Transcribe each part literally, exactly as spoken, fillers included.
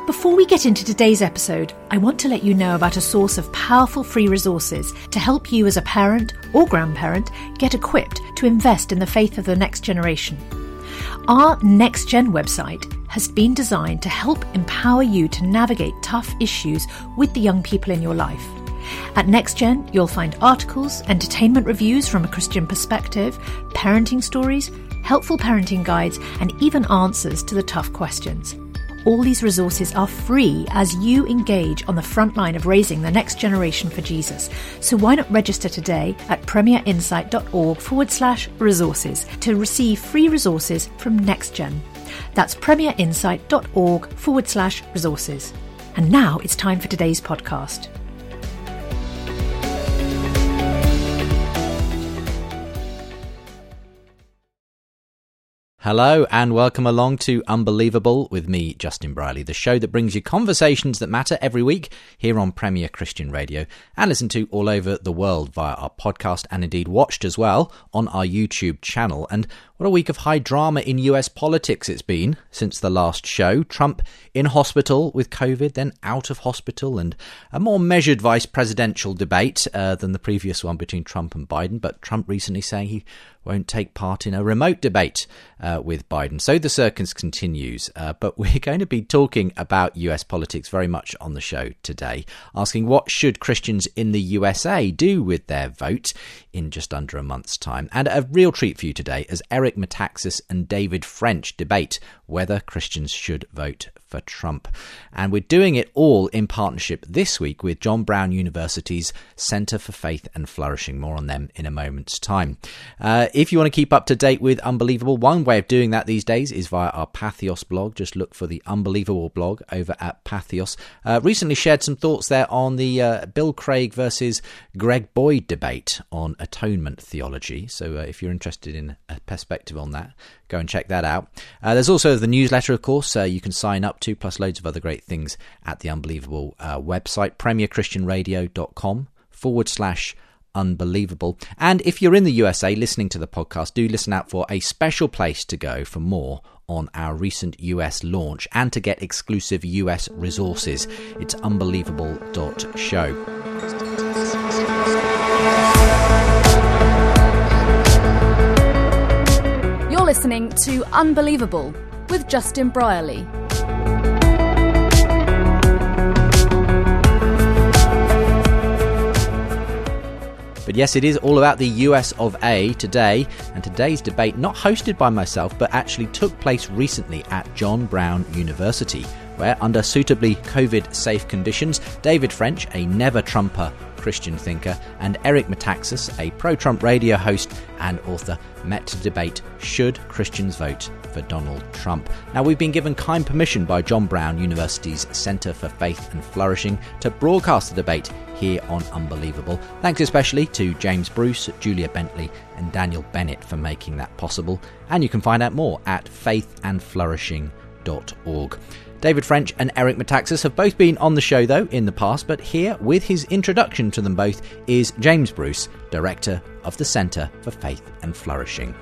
Before we get into today's episode, I want to let you know about a source of powerful free resources to help you as a parent or grandparent get equipped to invest in the faith of the next generation. Our Next Gen website has been designed to help empower you to navigate tough issues with the young people in your life. At NextGen, you'll find articles, entertainment reviews from a Christian perspective, parenting stories, helpful parenting guides, and even answers to the tough questions. All these resources are free as you engage on the front line of raising the next generation for Jesus. So why not register today at premierinsight.org forward slash resources to receive free resources from NextGen. That's premierinsight.org forward slash resources. And now it's time for today's podcast. Hello and welcome along to Unbelievable with me, Justin Brierley, the show that brings you conversations that matter every week here on Premier Christian Radio and listened to all over the world via our podcast and indeed watched as well on our YouTube channel. And what a week of high drama in U S politics it's been since the last show. Trump in hospital with COVID, then out of hospital, and a more measured vice presidential debate uh, than the previous one between Trump and Biden. But Trump recently saying he won't take part in a remote debate uh, with Biden. So the circus continues. Uh, but we're going to be talking about U S politics very much on the show today, asking what should Christians in the U S A do with their vote in just under a month's time. And a real treat for you today as Eric Metaxas and David French debate whether Christians should vote for Trump. And we're doing it all in partnership this week with John Brown University's Centre for Faith and Flourishing. More on them in a moment's time. Uh, if you want to keep up to date with Unbelievable, one way of doing that these days is via our Patheos blog. Just look for the Unbelievable blog over at Patheos. Uh, recently shared some thoughts there on the uh, Bill Craig versus Greg Boyd debate on atonement theology. So uh, if you're interested in a perspective on that, go and check that out. Uh, there's also the newsletter, of course, uh, you can sign up to, plus loads of other great things at the Unbelievable uh, website, premierchristianradio.com forward slash unbelievable. And if you're in the U S A listening to the podcast, do listen out for a special place to go for more on our recent U S launch and to get exclusive U S resources. It's unbelievable dot show. You're listening to Unbelievable with Justin Brierley. But yes, it is all about the U S of A today, and today's debate not hosted by myself, but actually took place recently at John Brown University, where under suitably COVID-safe conditions, David French, a never-Trumper Christian thinker, and Eric Metaxas, a pro-Trump radio host and author, met to debate should Christians vote for Donald Trump. Now, we've been given kind permission by John Brown University's Centre for Faith and Flourishing to broadcast the debate here on Unbelievable. Thanks especially to James Bruce, Julia Bentley and Daniel Bennett for making that possible. And you can find out more at faith and flourishing dot org. David French and Eric Metaxas have both been on the show, though, in the past, but here, with his introduction to them both, is James Bruce, Director of the Centre for Faith and Flourishing.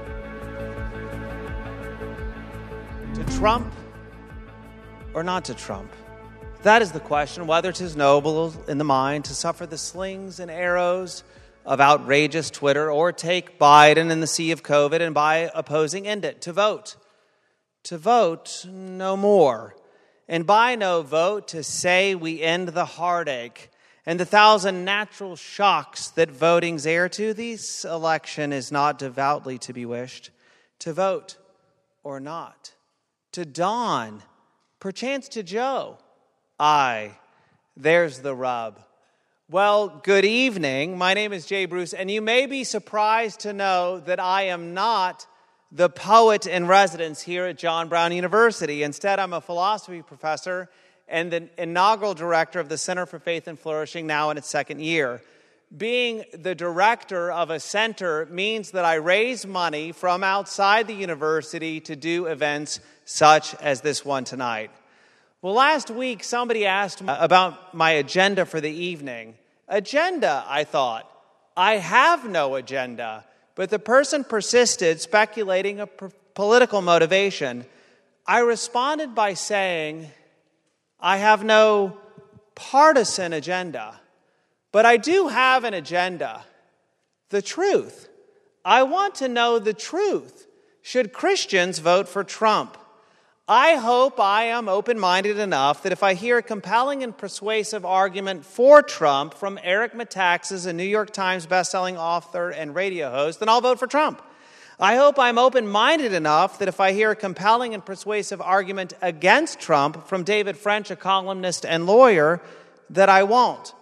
To Trump or not to Trump? That is the question, whether 'tis noble in the mind to suffer the slings and arrows of outrageous Twitter or take Biden in the sea of COVID and by opposing end it. To vote. To vote no more. And by no vote to say we end the heartache and the thousand natural shocks that voting's heir to. This election is not devoutly to be wished. To vote or not. To Don, perchance to Joe. Aye, there's the rub. Well, good evening. My name is Jay Bruce, and you may be surprised to know that I am not the poet in residence here at John Brown University. Instead, I'm a philosophy professor and the inaugural director of the Center for Faith and Flourishing, now in its second year. Being the director of a center means that I raise money from outside the university to do events such as this one tonight. Well, last week, somebody asked me about my agenda for the evening. Agenda, I thought. I have no agenda. But the person persisted, speculating a p- political motivation. I responded by saying, I have no partisan agenda, but I do have an agenda, the truth. I want to know the truth. Should Christians vote for Trump? I hope I am open-minded enough that if I hear a compelling and persuasive argument for Trump from Eric Metaxas, a New York Times bestselling author and radio host, then I'll vote for Trump. I hope I'm open-minded enough that if I hear a compelling and persuasive argument against Trump from David French, a columnist and lawyer, that I won't.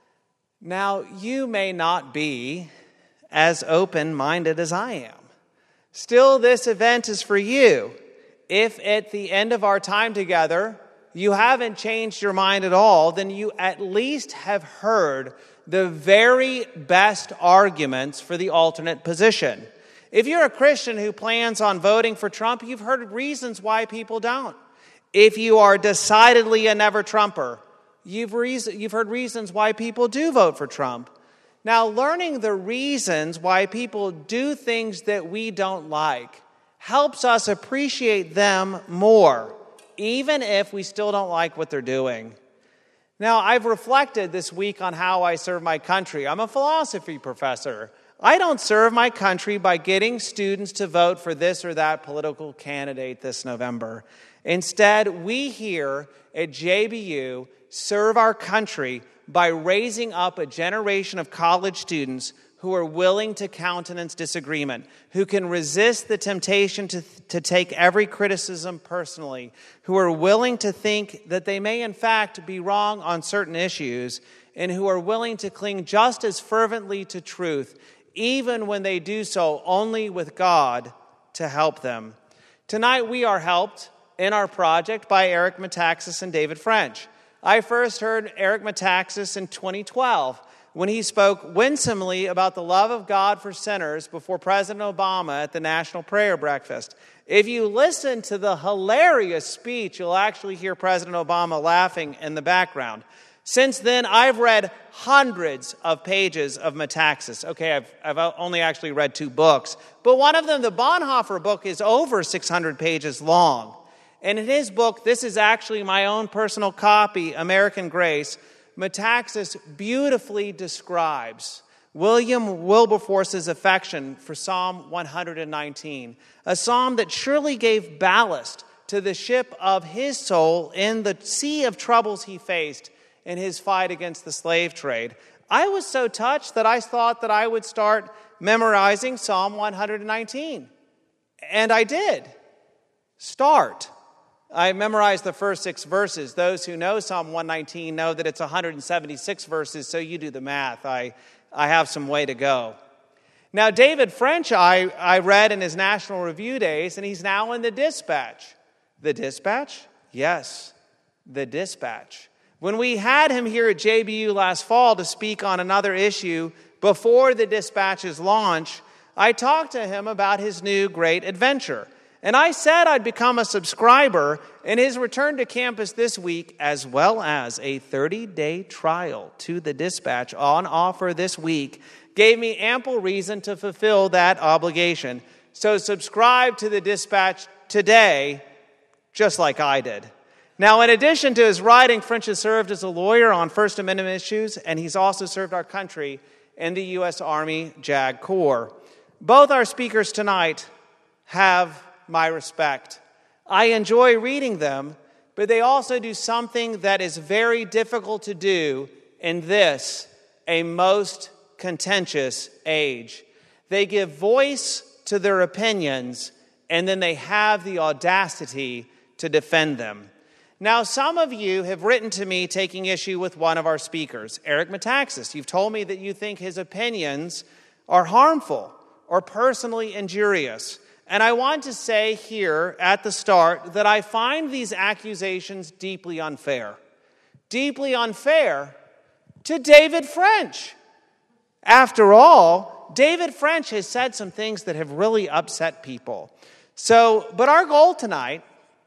Now, you may not be as open-minded as I am. Still, this event is for you. If at the end of our time together you haven't changed your mind at all, then you at least have heard the very best arguments for the alternate position. If you're a Christian who plans on voting for Trump, you've heard reasons why people don't. If you are decidedly a never-Trumper, you've, reason, you've heard reasons why people do vote for Trump. Now, learning the reasons why people do things that we don't like helps us appreciate them more, even if we still don't like what they're doing. Now, I've reflected this week on how I serve my country. I'm a philosophy professor. I don't serve my country by getting students to vote for this or that political candidate this November. Instead, we here at J B U serve our country by raising up a generation of college students who are willing to countenance disagreement, who can resist the temptation to, to take every criticism personally, who are willing to think that they may in fact be wrong on certain issues, and who are willing to cling just as fervently to truth, even when they do so only with God to help them. Tonight we are helped in our project by Eric Metaxas and David French. I first heard Eric Metaxas in twenty twelve, when he spoke winsomely about the love of God for sinners before President Obama at the National Prayer Breakfast. If you listen to the hilarious speech, you'll actually hear President Obama laughing in the background. Since then, I've read hundreds of pages of Metaxas. Okay, I've, I've only actually read two books, but one of them, the Bonhoeffer book, is over six hundred pages long. And in his book, this is actually my own personal copy, American Grace, Metaxas beautifully describes William Wilberforce's affection for Psalm one hundred nineteen, a psalm that surely gave ballast to the ship of his soul in the sea of troubles he faced in his fight against the slave trade. I was so touched that I thought that I would start memorizing Psalm one hundred nineteen. And I did. Start. I memorized the first six verses. Those who know Psalm one nineteen know that it's one hundred seventy-six verses, so you do the math. I, I have some way to go. Now, David French, I, I read in his National Review days, and he's now in the Dispatch. The Dispatch? Yes, the Dispatch. When we had him here at J B U last fall to speak on another issue before the Dispatch's launch, I talked to him about his new great adventure. And I said I'd become a subscriber, and his return to campus this week, as well as a thirty-day trial to the Dispatch on offer this week, gave me ample reason to fulfill that obligation. So subscribe to the Dispatch today, just like I did. Now, in addition to his writing, French has served as a lawyer on First Amendment issues, and he's also served our country in the U S Army JAG Corps. Both our speakers tonight have my respect. I enjoy reading them, but they also do something that is very difficult to do in this, a most contentious age. They give voice to their opinions, and then they have the audacity to defend them. Now, some of you have written to me taking issue with one of our speakers, Eric Metaxas. You've told me that you think his opinions are harmful or personally injurious. And I want to say here at the start that I find these accusations deeply unfair. Deeply unfair to David French. After all, David French has said some things that have really upset people. So, but our goal tonight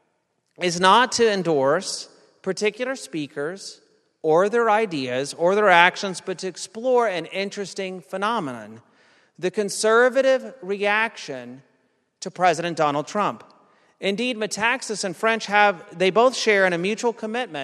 is not to endorse particular speakers or their ideas or their actions, but to explore an interesting phenomenon: the conservative reaction to President Donald Trump. Indeed, Metaxas and French have, they both share in a mutual commitment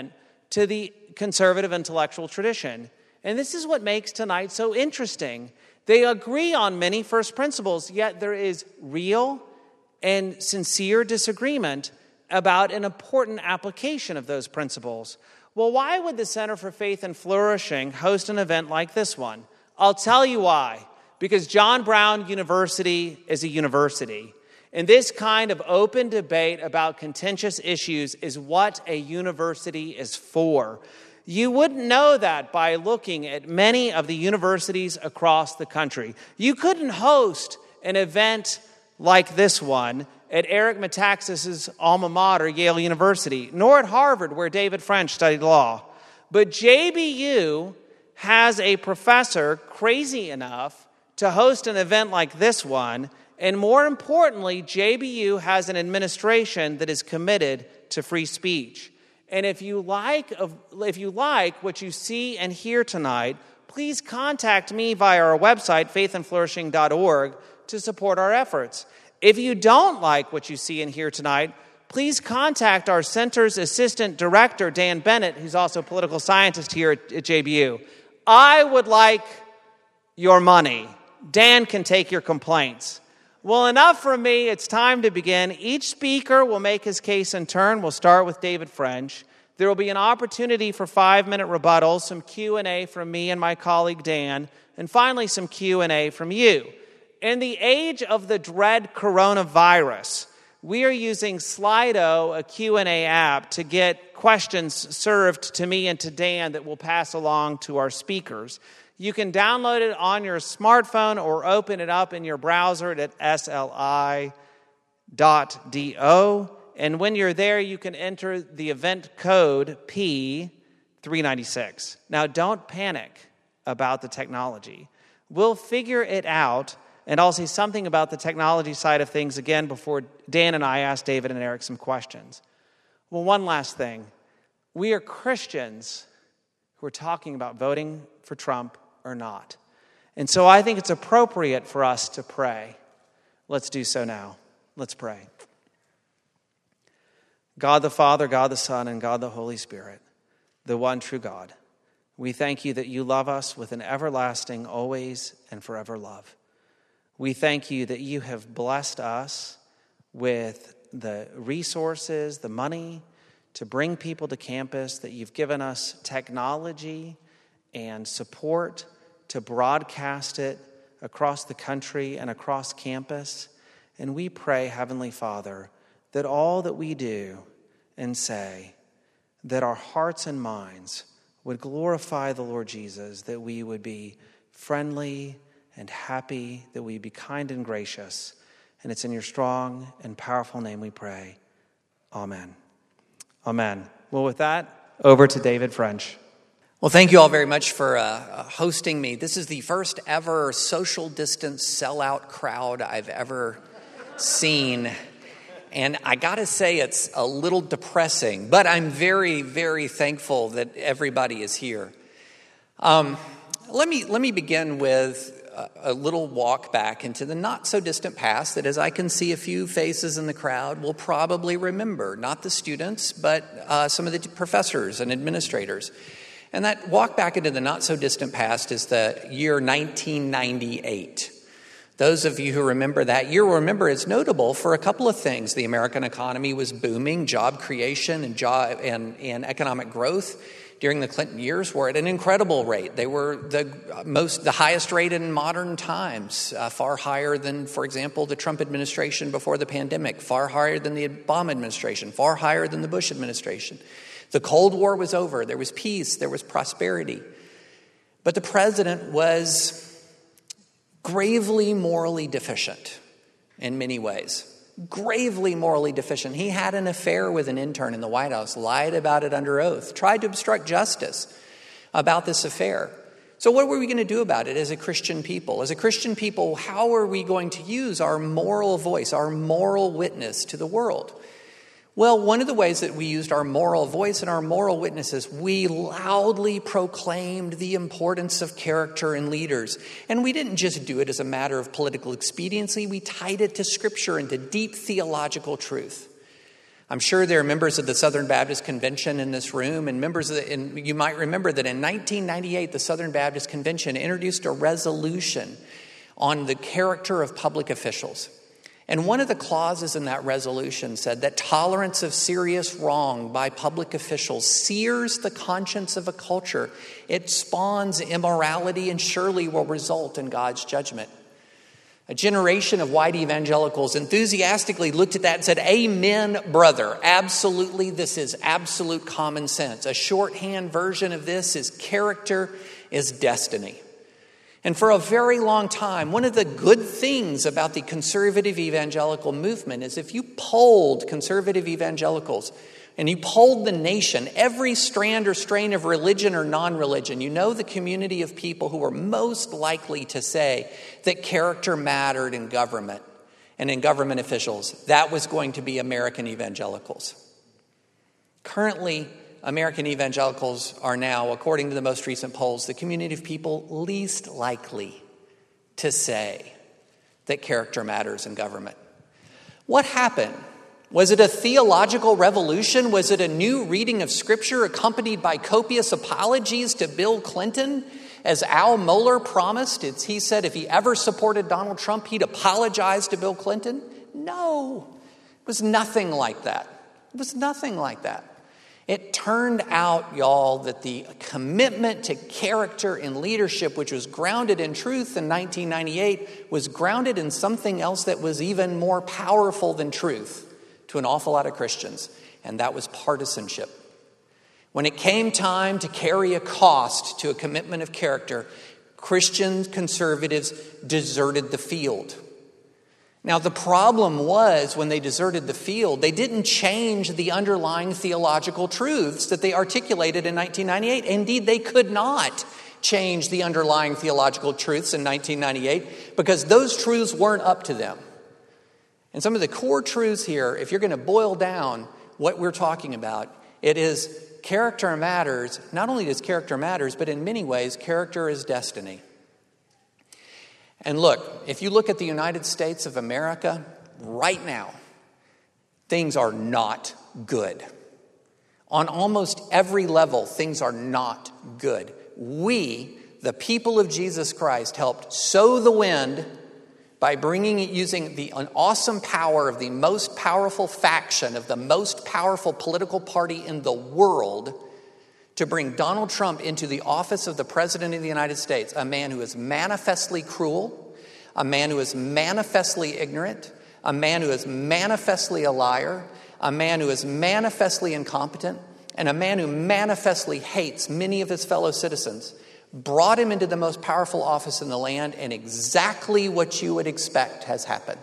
to the conservative intellectual tradition. And this is what makes tonight so interesting. They agree on many first principles, yet there is real and sincere disagreement about an important application of those principles. Well, why would the Center for Faith and Flourishing host an event like this one? I'll tell you why. Because John Brown University is a university. And this kind of open debate about contentious issues is what a university is for. You wouldn't know that by looking at many of the universities across the country. You couldn't host an event like this one at Eric Metaxas's alma mater, Yale University, nor at Harvard, where David French studied law. But J B U has a professor crazy enough to host an event like this one, and more importantly, J B U has an administration that is committed to free speech. And if you like, if you like what you see and hear tonight, please contact me via our website, faith and flourishing dot org, to support our efforts. If you don't like what you see and hear tonight, please contact our center's assistant director, Dan Bennett, who's also a political scientist here at, at J B U. I would like your money. Dan can take your complaints. Well, enough from me. It's time to begin. Each speaker will make his case in turn. We'll start with David French. There will be an opportunity for five-minute rebuttals, some Q and A from me and my colleague Dan, and finally some Q and A from you. In the age of the dread coronavirus, we are using Slido, a Q and A app, to get questions served to me and to Dan that we'll pass along to our speakers. You can download it on your smartphone or open it up in your browser at S L I dot do. And when you're there, you can enter the event code P three ninety-six. Now, don't panic about the technology. We'll figure it out, and I'll say something about the technology side of things again before Dan and I ask David and Eric some questions. Well, one last thing. We are Christians who are talking about voting for Trump or not. And so I think it's appropriate for us to pray. Let's do so now. Let's pray. God the Father, God the Son, and God the Holy Spirit, the one true God, we thank you that you love us with an everlasting, always, and forever love. We thank you that you have blessed us with the resources, the money to bring people to campus, that you've given us technology and support to broadcast it across the country and across campus. And we pray, Heavenly Father, that all that we do and say, that our hearts and minds would glorify the Lord Jesus, that we would be friendly and happy, that we be kind and gracious. And it's in your strong and powerful name we pray. Amen. Amen. Well, with that, over to David French. Well, thank you all very much for uh, hosting me. This is the first ever social distance sellout crowd I've ever seen. And I got to say, it's a little depressing, but I'm very, very thankful that everybody is here. Um, let me let me begin with a, a little walk back into the not-so-distant past that, as I can see a few faces in the crowd, will probably remember, not the students, but uh, some of the professors and administrators. And that walk back into the not-so-distant past is the year nineteen ninety-eight. Those of you who remember that year will remember it's notable for a couple of things. The American economy was booming. Job creation and job and, and economic growth during the Clinton years were at an incredible rate. They were the most, the highest rate in modern times, uh, far higher than, for example, the Trump administration before the pandemic, far higher than the Obama administration, far higher than the Bush administration. The Cold War was over. There was peace. There was prosperity. But the president was gravely morally deficient in many ways. Gravely morally deficient. He had an affair with an intern in the White House, lied about it under oath, tried to obstruct justice about this affair. So what were we going to do about it as a Christian people? As a Christian people, how are we going to use our moral voice, our moral witness to the world? Well, one of the ways that we used our moral voice and our moral witnesses, we loudly proclaimed the importance of character in leaders. And we didn't just do it as a matter of political expediency. We tied it to Scripture and to deep theological truth. I'm sure there are members of the Southern Baptist Convention in this room, and members of the, and you might remember that in nineteen ninety-eight, the Southern Baptist Convention introduced a resolution on the character of public officials. And one of the clauses in that resolution said that tolerance of serious wrong by public officials sears the conscience of a culture. It spawns immorality and surely will result in God's judgment. A generation of white evangelicals enthusiastically looked at that and said, "Amen, brother. Absolutely, this is absolute common sense." A shorthand version of this is character is destiny. And for a very long time, one of the good things about the conservative evangelical movement is if you polled conservative evangelicals and you polled the nation, every strand or strain of religion or non-religion, you know the community of people who were most likely to say that character mattered in government and in government officials. That was going to be American evangelicals. Currently, American evangelicals are now, according to the most recent polls, the community of people least likely to say that character matters in government. What happened? Was it a theological revolution? Was it a new reading of Scripture accompanied by copious apologies to Bill Clinton? As Al Mohler promised, it's, he said if he ever supported Donald Trump, he'd apologize to Bill Clinton. No, it was nothing like that. It was nothing like that. It turned out, y'all, that the commitment to character and leadership, which was grounded in truth in nineteen ninety-eight, was grounded in something else that was even more powerful than truth to an awful lot of Christians, and that was partisanship. When it came time to carry a cost to a commitment of character, Christian conservatives deserted the field. Now, the problem was when they deserted the field, they didn't change the underlying theological truths that they articulated in nineteen ninety-eight. Indeed, they could not change the underlying theological truths in nineteen ninety-eight because those truths weren't up to them. And some of the core truths here, if you're going to boil down what we're talking about, it is character matters. Not only does character matters, but in many ways, character is destiny. And look, if you look at the United States of America right now, things are not good. On almost every level, things are not good. We, the people of Jesus Christ, helped sow the wind by bringing it, using the an awesome power of the most powerful faction of the most powerful political party in the world to bring Donald Trump into the office of the President of the United States, a man who is manifestly cruel, a man who is manifestly ignorant, a man who is manifestly a liar, a man who is manifestly incompetent, and a man who manifestly hates many of his fellow citizens, brought him into the most powerful office in the land, and exactly what you would expect has happened.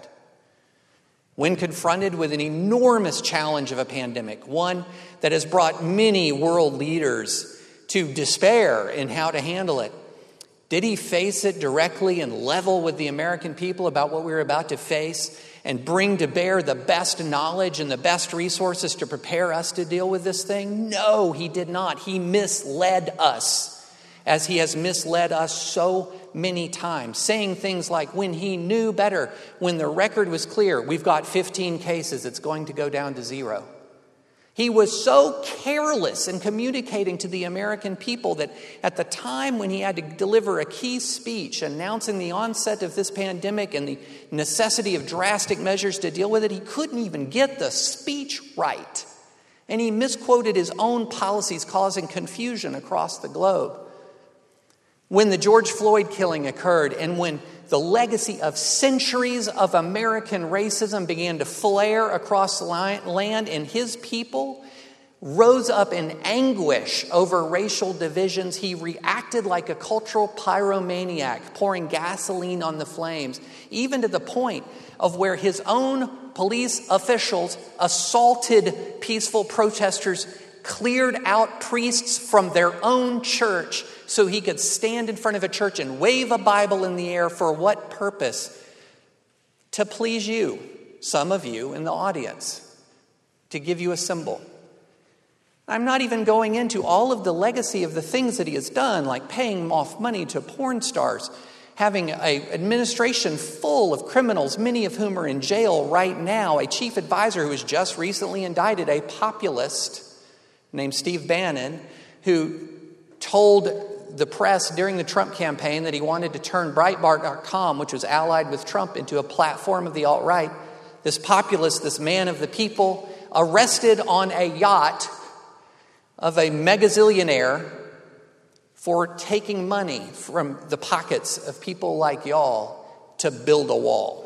When confronted with an enormous challenge of a pandemic, one that has brought many world leaders to despair in how to handle it, did he face it directly and level with the American people about what we were about to face and bring to bear the best knowledge and the best resources to prepare us to deal with this thing? No, he did not. He misled us, as he has misled us so many times, saying things like, when he knew better, when the record was clear, we've got fifteen cases, it's going to go down to zero. He was so careless in communicating to the American people that at the time when he had to deliver a key speech announcing the onset of this pandemic and the necessity of drastic measures to deal with it, he couldn't even get the speech right. And he misquoted his own policies, causing confusion across the globe. When the George Floyd killing occurred and when the legacy of centuries of American racism began to flare across the land and his people rose up in anguish over racial divisions, he reacted like a cultural pyromaniac, pouring gasoline on the flames, even to the point of where his own police officials assaulted peaceful protesters, cleared out priests from their own church so he could stand in front of a church and wave a Bible in the air. For what purpose? To please you, some of you in the audience, to give you a symbol. I'm not even going into all of the legacy of the things that he has done, like paying off money to porn stars, having an administration full of criminals, many of whom are in jail right now, a chief advisor who was just recently indicted, a populist named Steve Bannon, who told the press during the Trump campaign that he wanted to turn Breitbart dot com, which was allied with Trump, into a platform of the alt-right. This populist, this man of the people, arrested on a yacht of a megazillionaire for taking money from the pockets of people like y'all to build a wall.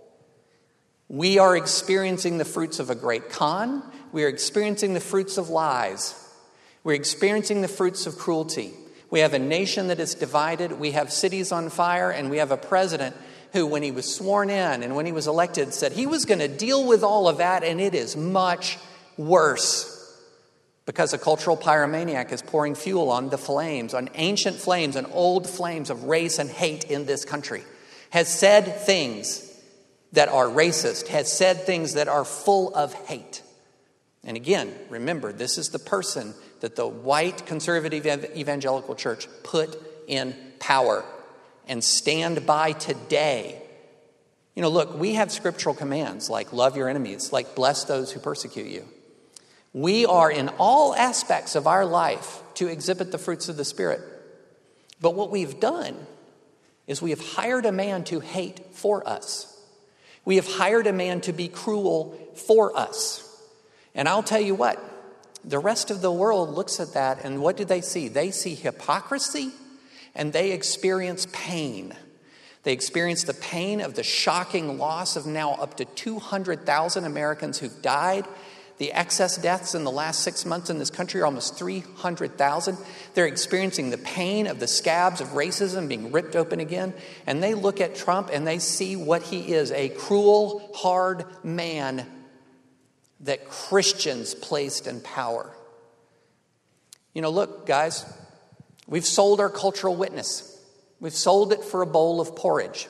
We are experiencing the fruits of a great con. We are experiencing the fruits of lies. We're experiencing the fruits of cruelty. We have a nation that is divided. We have cities on fire, and we have a president who, when he was sworn in and when he was elected, said he was going to deal with all of that, and it is much worse because a cultural pyromaniac is pouring fuel on the flames, on ancient flames and old flames of race and hate in this country, has said things that are racist, has said things that are full of hate. And again, remember, this is the person that the white conservative evangelical church put in power and stand by today. You know, look, we have scriptural commands like love your enemies, like bless those who persecute you. We are in all aspects of our life to exhibit the fruits of the Spirit. But what we've done is we have hired a man to hate for us. We have hired a man to be cruel for us. And I'll tell you what, the rest of the world looks at that, and what do they see? They see hypocrisy, and they experience pain. They experience the pain of the shocking loss of now up to two hundred thousand Americans who've died. The excess deaths in the last six months in this country are almost three hundred thousand. They're experiencing the pain of the scabs of racism being ripped open again. And they look at Trump and they see what he is, a cruel, hard man that Christians placed in power. You know, look, guys, we've sold our cultural witness. We've sold it for a bowl of porridge.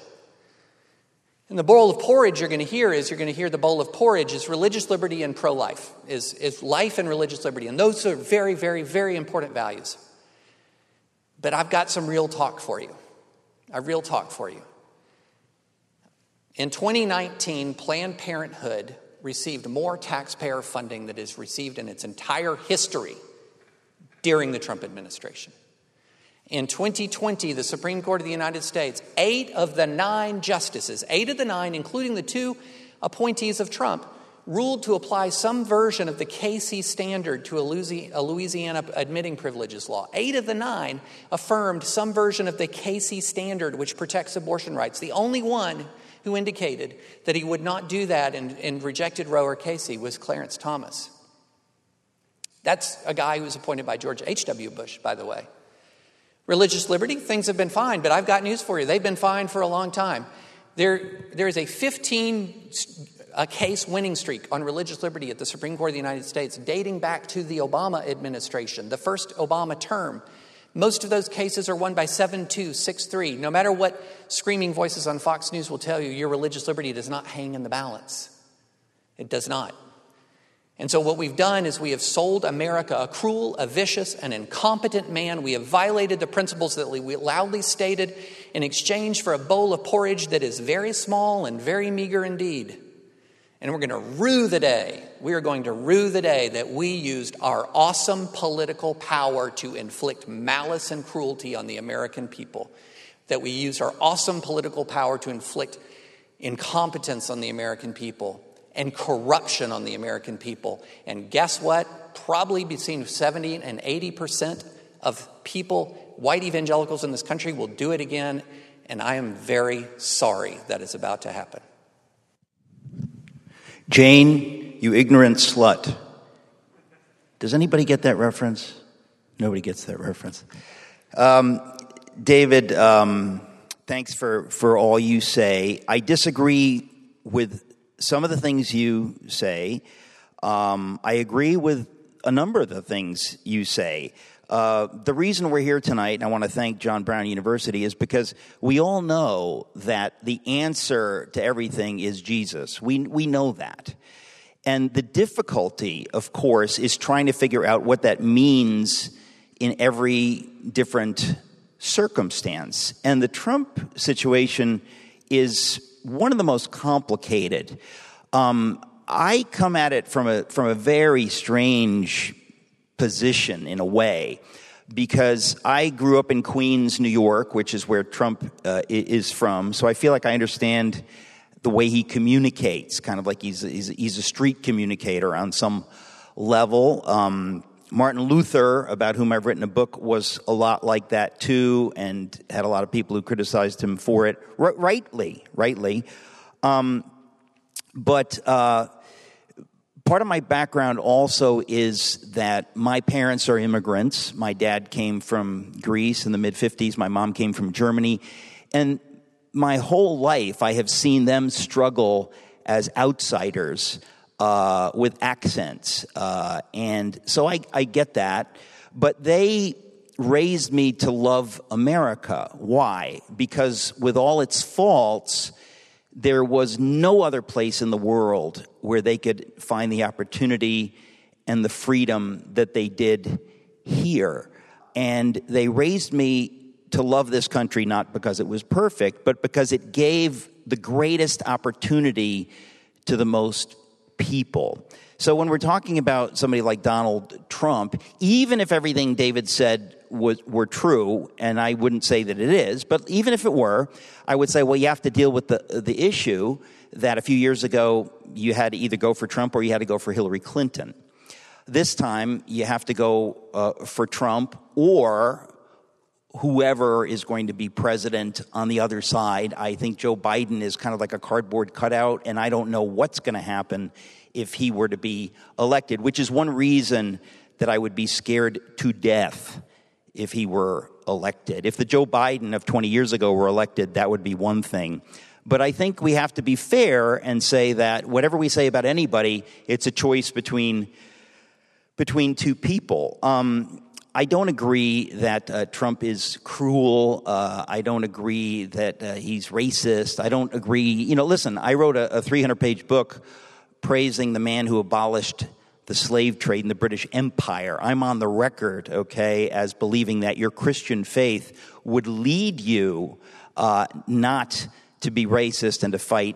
And the bowl of porridge you're going to hear is, you're going to hear the bowl of porridge is religious liberty and pro-life, is, is life and religious liberty. And those are very, very, very important values. But I've got some real talk for you. A real talk for you. In twenty nineteen, Planned Parenthood received more taxpayer funding than it has received in its entire history during the Trump administration. In twenty twenty, the Supreme Court of the United States, eight of the nine justices, eight of the nine, including the two appointees of Trump, ruled to apply some version of the Casey standard to a Louisiana admitting privileges law. Eight of the nine affirmed some version of the Casey standard, which protects abortion rights. The only one who indicated that he would not do that and, and rejected Roe or Casey was Clarence Thomas. That's a guy who was appointed by George H W Bush, by the way. Religious liberty, things have been fine, but I've got news for you. They've been fine for a long time. There, there is a fifteen a case winning streak on religious liberty at the Supreme Court of the United States dating back to the Obama administration, the first Obama term. Most of those cases are won by seven two, six three. No matter what screaming voices on Fox News will tell you, your religious liberty does not hang in the balance. It does not. And so what we've done is we have sold America a cruel, a vicious, an incompetent man. We have violated the principles that we loudly stated in exchange for a bowl of porridge that is very small and very meager indeed. And we're going to rue the day, we are going to rue the day that we used our awesome political power to inflict malice and cruelty on the American people. That we used our awesome political power to inflict incompetence on the American people and corruption on the American people. And guess what? Probably between seventy and eighty percent of people, white evangelicals in this country, will do it again. And I am very sorry that is about to happen. Jane, you ignorant slut. Does anybody get that reference? Nobody gets that reference. Um, David, um, thanks for, for all you say. I disagree with some of the things you say. Um, I agree with a number of the things you say. Uh, the reason we're here tonight, and I want to thank John Brown University, is because we all know that the answer to everything is Jesus. We we know that. And the difficulty, of course, is trying to figure out what that means in every different circumstance. And the Trump situation is one of the most complicated. Um, I come at it from a from a very strange position in a way, because I grew up in Queens, New York, which is where Trump uh, is from. So I feel like I understand the way he communicates, kind of like he's he's, he's a street communicator on some level. Um, Martin Luther, about whom I've written a book, was a lot like that too, and had a lot of people who criticized him for it, R- rightly, rightly. Um, but uh, part of my background also is that my parents are immigrants. My dad came from Greece in the mid-fifties. My mom came from Germany. And my whole life, I have seen them struggle as outsiders uh, with accents. Uh, and so I, I get that. But they raised me to love America. Why? Because with all its faults, there was no other place in the world where they could find the opportunity and the freedom that they did here. And they raised me to love this country not because it was perfect, but because it gave the greatest opportunity to the most people. So when we're talking about somebody like Donald Trump, even if everything David said was were true, and I wouldn't say that it is, but even if it were, I would say, well, you have to deal with the the issue that a few years ago you had to either go for Trump or you had to go for Hillary Clinton. This time you have to go uh, for Trump or whoever is going to be president on the other side. I think Joe Biden is kind of like a cardboard cutout, and I don't know what's going to happen if he were to be elected, which is one reason that I would be scared to death if he were elected. If the Joe Biden of twenty years ago were elected, that would be one thing. But I think we have to be fair and say that whatever we say about anybody, it's a choice between between two people. Um, I don't agree that uh, Trump is cruel. Uh, I don't agree that uh, he's racist. I don't agree. You know, listen, I wrote a, a three hundred page book praising the man who abolished the slave trade in the British Empire. I'm on the record, okay, as believing that your Christian faith would lead you uh, not to be racist and to fight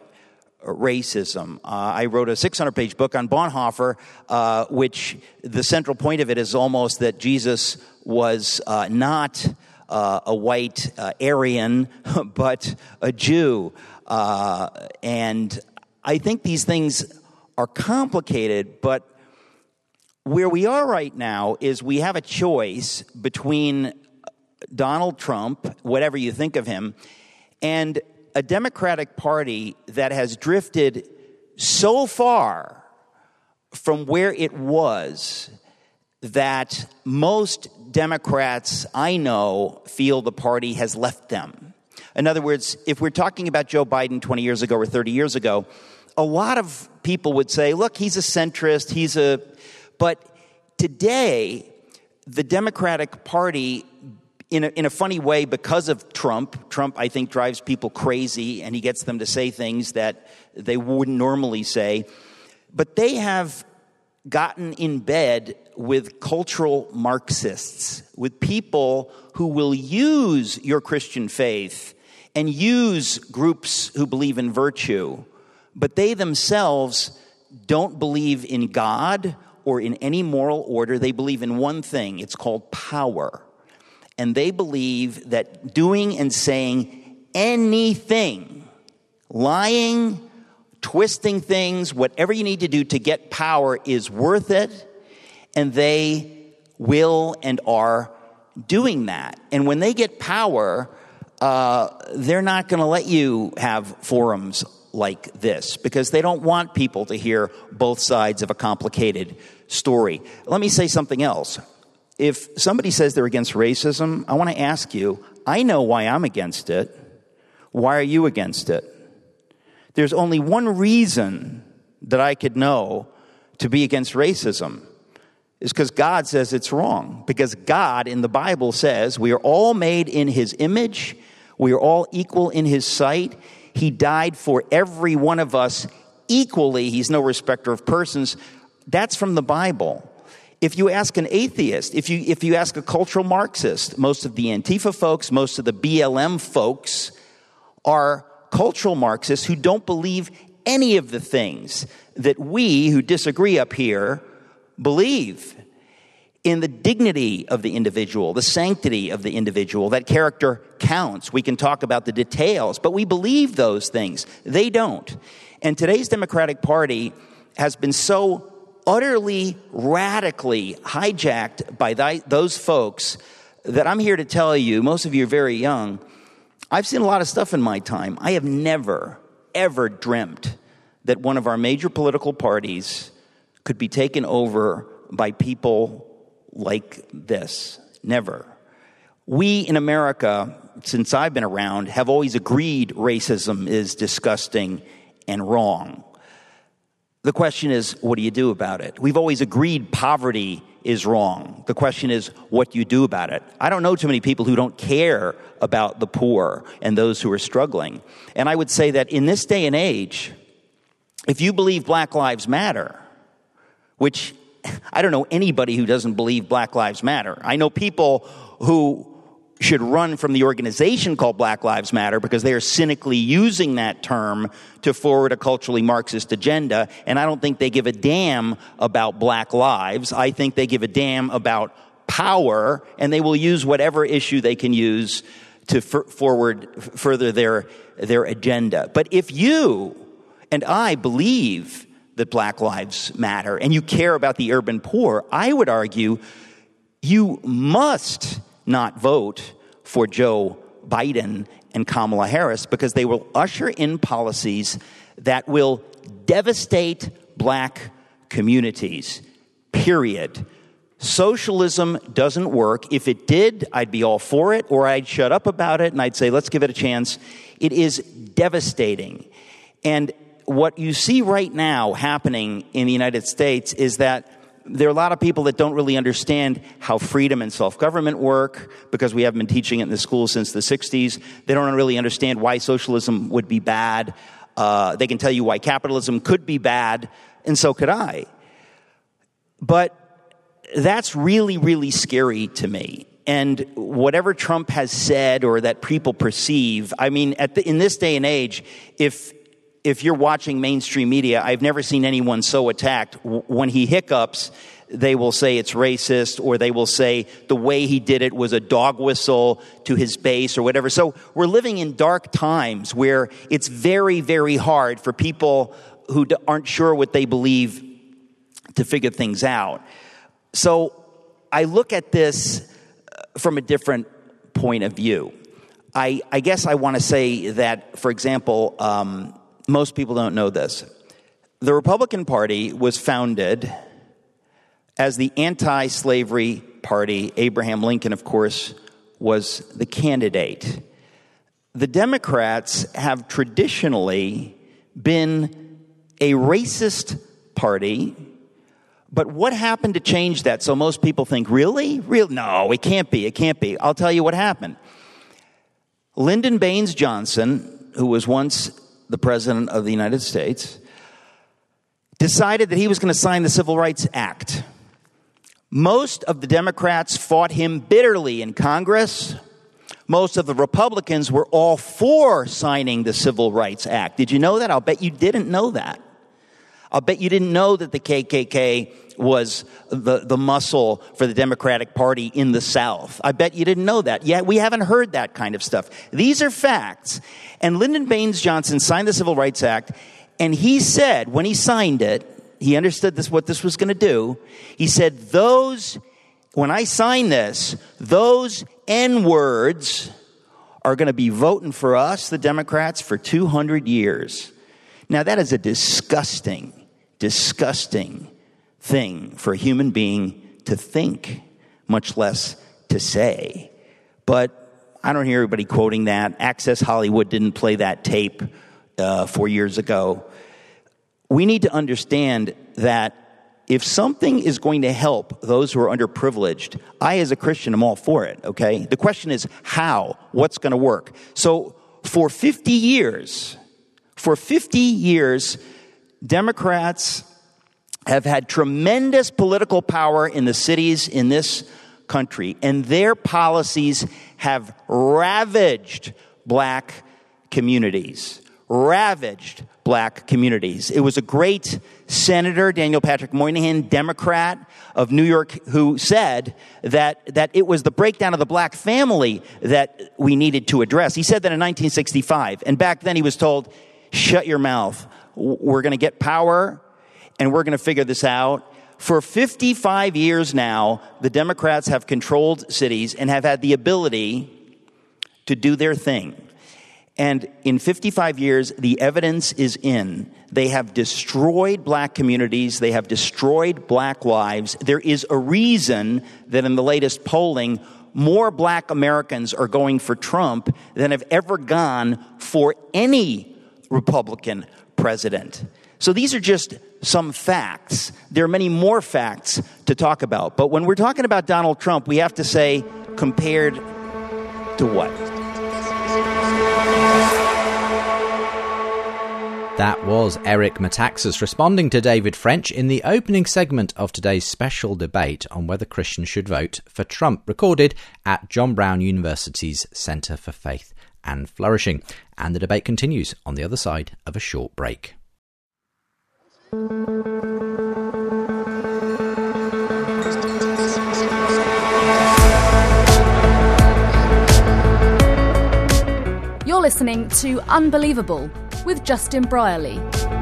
racism. Uh, I wrote a six hundred page book on Bonhoeffer, uh, which the central point of it is almost that Jesus was uh, not uh, a white uh, Aryan, but a Jew. Uh, and I think these things are complicated, but where we are right now is we have a choice between Donald Trump, whatever you think of him, and a Democratic Party that has drifted so far from where it was that most Democrats I know feel the party has left them. In other words, if we're talking about Joe Biden twenty years ago or thirty years ago, a lot of people would say, look, he's a centrist, he's a... But today, the Democratic Party, in a, in a funny way, because of Trump, Trump, I think, drives people crazy, and he gets them to say things that they wouldn't normally say. But they have gotten in bed with cultural Marxists, with people who will use your Christian faith and use groups who believe in virtue, but they themselves don't believe in God or in any moral order. They believe in one thing. It's called power. And they believe that doing and saying anything, lying, twisting things, whatever you need to do to get power is worth it. And they will and are doing that. And when they get power, uh, they're not going to let you have forums like this because they don't want people to hear both sides of a complicated story. Let me say something else. If somebody says they're against racism, I want to ask you, I know why I'm against it. Why are you against it? There's only one reason that I could know to be against racism. Is because God says it's wrong. Because God in the Bible says we are all made in His image. We are all equal in His sight. He died for every one of us equally. He's no respecter of persons. That's from the Bible. If you ask an atheist, if you if you ask a cultural Marxist, most of the Antifa folks, most of the B L M folks are cultural Marxists who don't believe any of the things that we who disagree up here believe. In the dignity of the individual, the sanctity of the individual, that character counts. We can talk about the details, but we believe those things. They don't. And today's Democratic Party has been so utterly, radically hijacked by th- those folks that I'm here to tell you, most of you are very young, I've seen a lot of stuff in my time. I have never, ever dreamt that one of our major political parties could be taken over by people like this. Never. We in America, since I've been around, have always agreed racism is disgusting and wrong. The question is, what do you do about it? We've always agreed poverty is wrong. The question is, what do you do about it? I don't know too many people who don't care about the poor and those who are struggling. And I would say that in this day and age, if you believe Black Lives Matter, which I don't know anybody who doesn't believe Black Lives Matter. I know people who should run from the organization called Black Lives Matter because they are cynically using that term to forward a culturally Marxist agenda, and I don't think they give a damn about black lives. I think they give a damn about power, and they will use whatever issue they can use to f- forward f- further their their agenda. But if you and I believe that Black Lives Matter, and you care about the urban poor, I would argue you must not vote for Joe Biden and Kamala Harris because they will usher in policies that will devastate black communities, period. Socialism doesn't work. If it did, I'd be all for it, or I'd shut up about it and I'd say, let's give it a chance. It is devastating. And what you see right now happening in the United States is that there are a lot of people that don't really understand how freedom and self-government work because we haven't been teaching it in the schools since the sixties. They don't really understand why socialism would be bad. Uh, they can tell you why capitalism could be bad, and so could I. But that's really, really scary to me. And whatever Trump has said or that people perceive, I mean, at the, in this day and age, if If you're watching mainstream media, I've never seen anyone so attacked. When he hiccups, they will say it's racist, or they will say the way he did it was a dog whistle to his base or whatever. So we're living in dark times where it's very, very hard for people who aren't sure what they believe to figure things out. So I look at this from a different point of view. I, I guess I want to say that, for example, um, most people don't know this. The Republican Party was founded as the anti-slavery party. Abraham Lincoln, of course, was the candidate. The Democrats have traditionally been a racist party, but what happened to change that? So most people think, really? Real? No, it can't be. It can't be. I'll tell you what happened. Lyndon Baines Johnson, who was once the President of the United States, decided that he was going to sign the Civil Rights Act. Most of the Democrats fought him bitterly in Congress. Most of the Republicans were all for signing the Civil Rights Act. Did you know that? I'll bet you didn't know that. I'll bet you didn't know that the K K K was the, the muscle for the Democratic Party in the South. I bet you didn't know that. Yet we haven't heard that kind of stuff. These are facts. And Lyndon Baines Johnson signed the Civil Rights Act, and he said, when he signed it, he understood this what this was going to do. He said, those, when I sign this, those N-words are going to be voting for us, the Democrats, for two hundred years. Now, that is a disgusting, disgusting thing for a human being to think, much less to say. But I don't hear everybody quoting that. Access Hollywood didn't play that tape uh, four years ago. We need to understand that if something is going to help those who are underprivileged, I as a Christian am all for it, okay? The question is how? What's going to work? So for fifty years, for fifty years, Democrats have had tremendous political power in the cities in this country, and their policies have ravaged black communities. Ravaged black communities. It was a great senator, Daniel Patrick Moynihan, Democrat of New York, who said that, that it was the breakdown of the black family that we needed to address. He said that in nineteen sixty-five. And back then he was told, shut your mouth. We're going to get power and we're going to figure this out. For fifty-five years now, the Democrats have controlled cities and have had the ability to do their thing. And in fifty-five years, the evidence is in. They have destroyed black communities. They have destroyed black lives. There is a reason that in the latest polling, more black Americans are going for Trump than have ever gone for any Republican president. So these are just some facts. There are many more facts to talk about. But when we're talking about Donald Trump, we have to say, compared to what? That was Eric Metaxas responding to David French in the opening segment of today's special debate on whether Christians should vote for Trump, recorded at John Brown University's Centre for Faith and Flourishing. And the debate continues on the other side of a short break. You're listening to Unbelievable with Justin Brierley.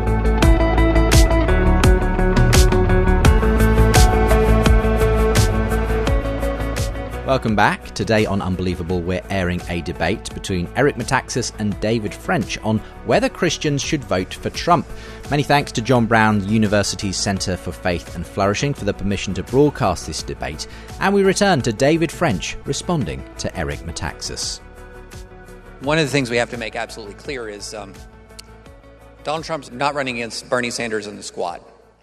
Welcome back. Today on Unbelievable, we're airing a debate between Eric Metaxas and David French on whether Christians should vote for Trump. Many thanks to John Brown University's Centre for Faith and Flourishing for the permission to broadcast this debate. And we return to David French responding to Eric Metaxas. One of the things we have to make absolutely clear is um, Donald Trump's not running against Bernie Sanders and the squad.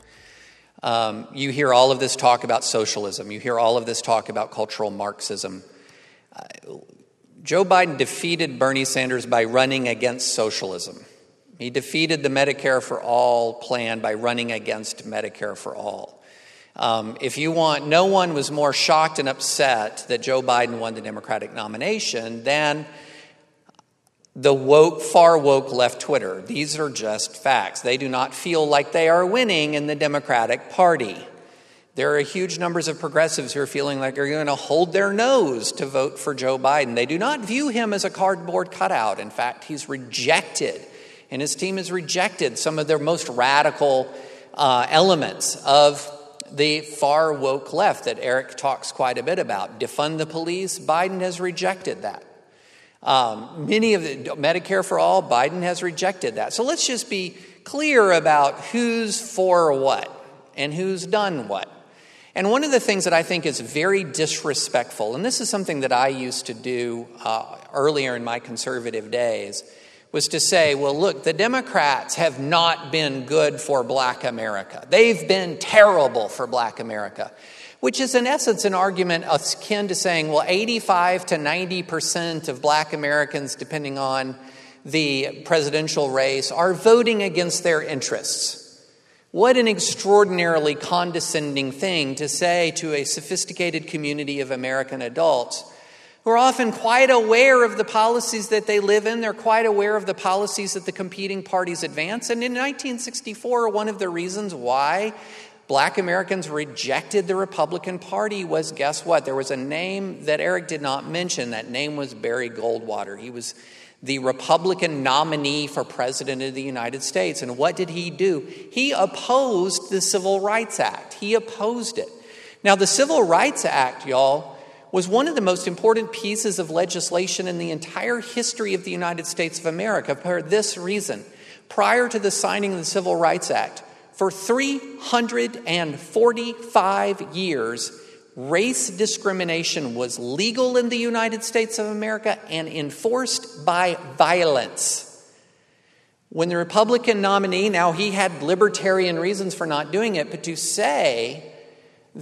Um, you hear all of this talk about socialism. You hear all of this talk about cultural Marxism. Uh, Joe Biden defeated Bernie Sanders by running against socialism. He defeated the Medicare for All plan by running against Medicare for All. Um, if you want, no one was more shocked and upset that Joe Biden won the Democratic nomination than the woke, far woke left Twitter. These are just facts. They do not feel like they are winning in the Democratic Party. There are huge numbers of progressives who are feeling like they're going to hold their nose to vote for Joe Biden. They do not view him as a cardboard cutout. In fact, he's rejected, and his team has rejected some of their most radical uh, elements of the far woke left that Eric talks quite a bit about. Defund the police, Biden has rejected that. Um, many of the Medicare for All, Biden has rejected that. So let's just be clear about who's for what and who's done what. And one of the things that I think is very disrespectful, and this is something that I used to do uh, earlier in my conservative days, was to say, well, look, the Democrats have not been good for Black America. They've been terrible for Black America. Which is in essence an argument akin to saying, well, eighty-five to ninety percent of Black Americans, depending on the presidential race, are voting against their interests. What an extraordinarily condescending thing to say to a sophisticated community of American adults who are often quite aware of the policies that they live in. They're quite aware of the policies that the competing parties advance. And in nineteen sixty-four, one of the reasons why Black Americans rejected the Republican Party was, guess what? There was a name that Eric did not mention. That name was Barry Goldwater. He was the Republican nominee for president of the United States. And what did he do? He opposed the Civil Rights Act. He opposed it. Now, the Civil Rights Act, y'all, was one of the most important pieces of legislation in the entire history of the United States of America for this reason. Prior to the signing of the Civil Rights Act, for three hundred forty-five years, race discrimination was legal in the United States of America and enforced by violence. When the Republican nominee, now he had libertarian reasons for not doing it, but to say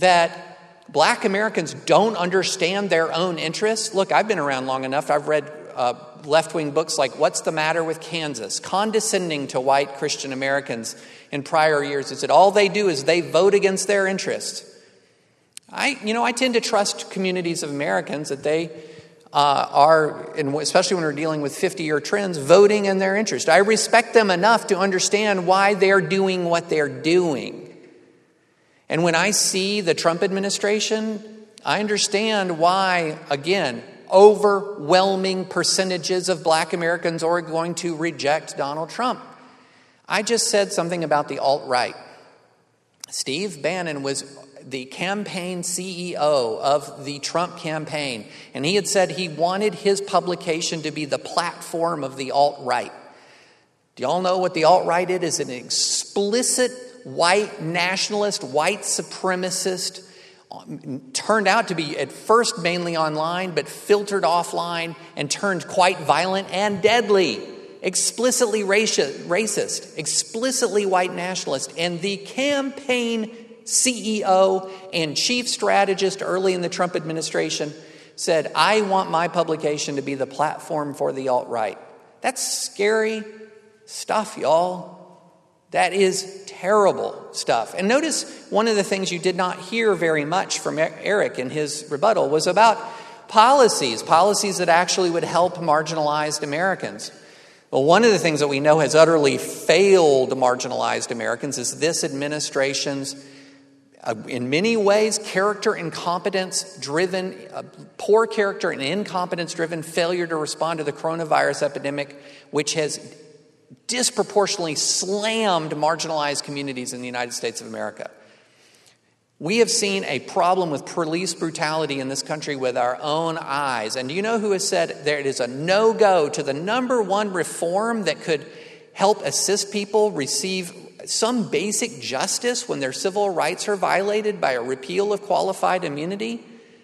that Black Americans don't understand their own interests. Look, I've been around long enough. I've read uh, left-wing books like What's the Matter with Kansas, condescending to white Christian Americans in prior years. It said all they do is they vote against their interests. I, you know, I tend to trust communities of Americans that they uh, are, and especially when we're dealing with fifty-year trends, voting in their interest. I respect them enough to understand why they're doing what they're doing. And when I see the Trump administration, I understand why, again, overwhelming percentages of black Americans are going to reject Donald Trump. I just said something about the alt-right. Steve Bannon was the campaign C E O of the Trump campaign, and he had said he wanted his publication to be the platform of the alt-right. Do y'all know what the alt-right is? It is an explicit white nationalist, white supremacist, turned out to be at first mainly online, but filtered offline and turned quite violent and deadly. Explicitly racist, explicitly white nationalist. And the campaign C E O and chief strategist early in the Trump administration said, I want my publication to be the platform for the alt-right. That's scary stuff, y'all. That is terrible stuff. And notice one of the things you did not hear very much from Eric in his rebuttal was about policies, policies that actually would help marginalized Americans. Well, one of the things that we know has utterly failed marginalized Americans is this administration's, uh, in many ways, character incompetence-driven, uh, poor character and incompetence-driven failure to respond to the coronavirus epidemic, which has disproportionately slammed marginalized communities in the United States of America. We have seen a problem with police brutality in this country with our own eyes. And do you know who has said there it is a no-go to the number one reform that could help assist people receive some basic justice when their civil rights are violated by a repeal of qualified immunity?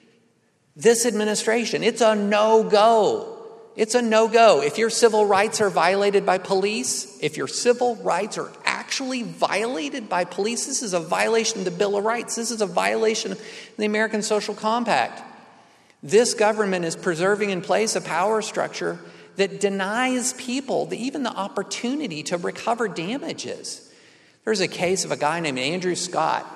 This administration. It's a no-go. It's a no-go. If your civil rights are violated by police, if your civil rights are actually violated by police, this is a violation of the Bill of Rights. This is a violation of the American Social Compact. This government is preserving in place a power structure that denies people the, even the opportunity to recover damages. There's a case of a guy named Andrew Scott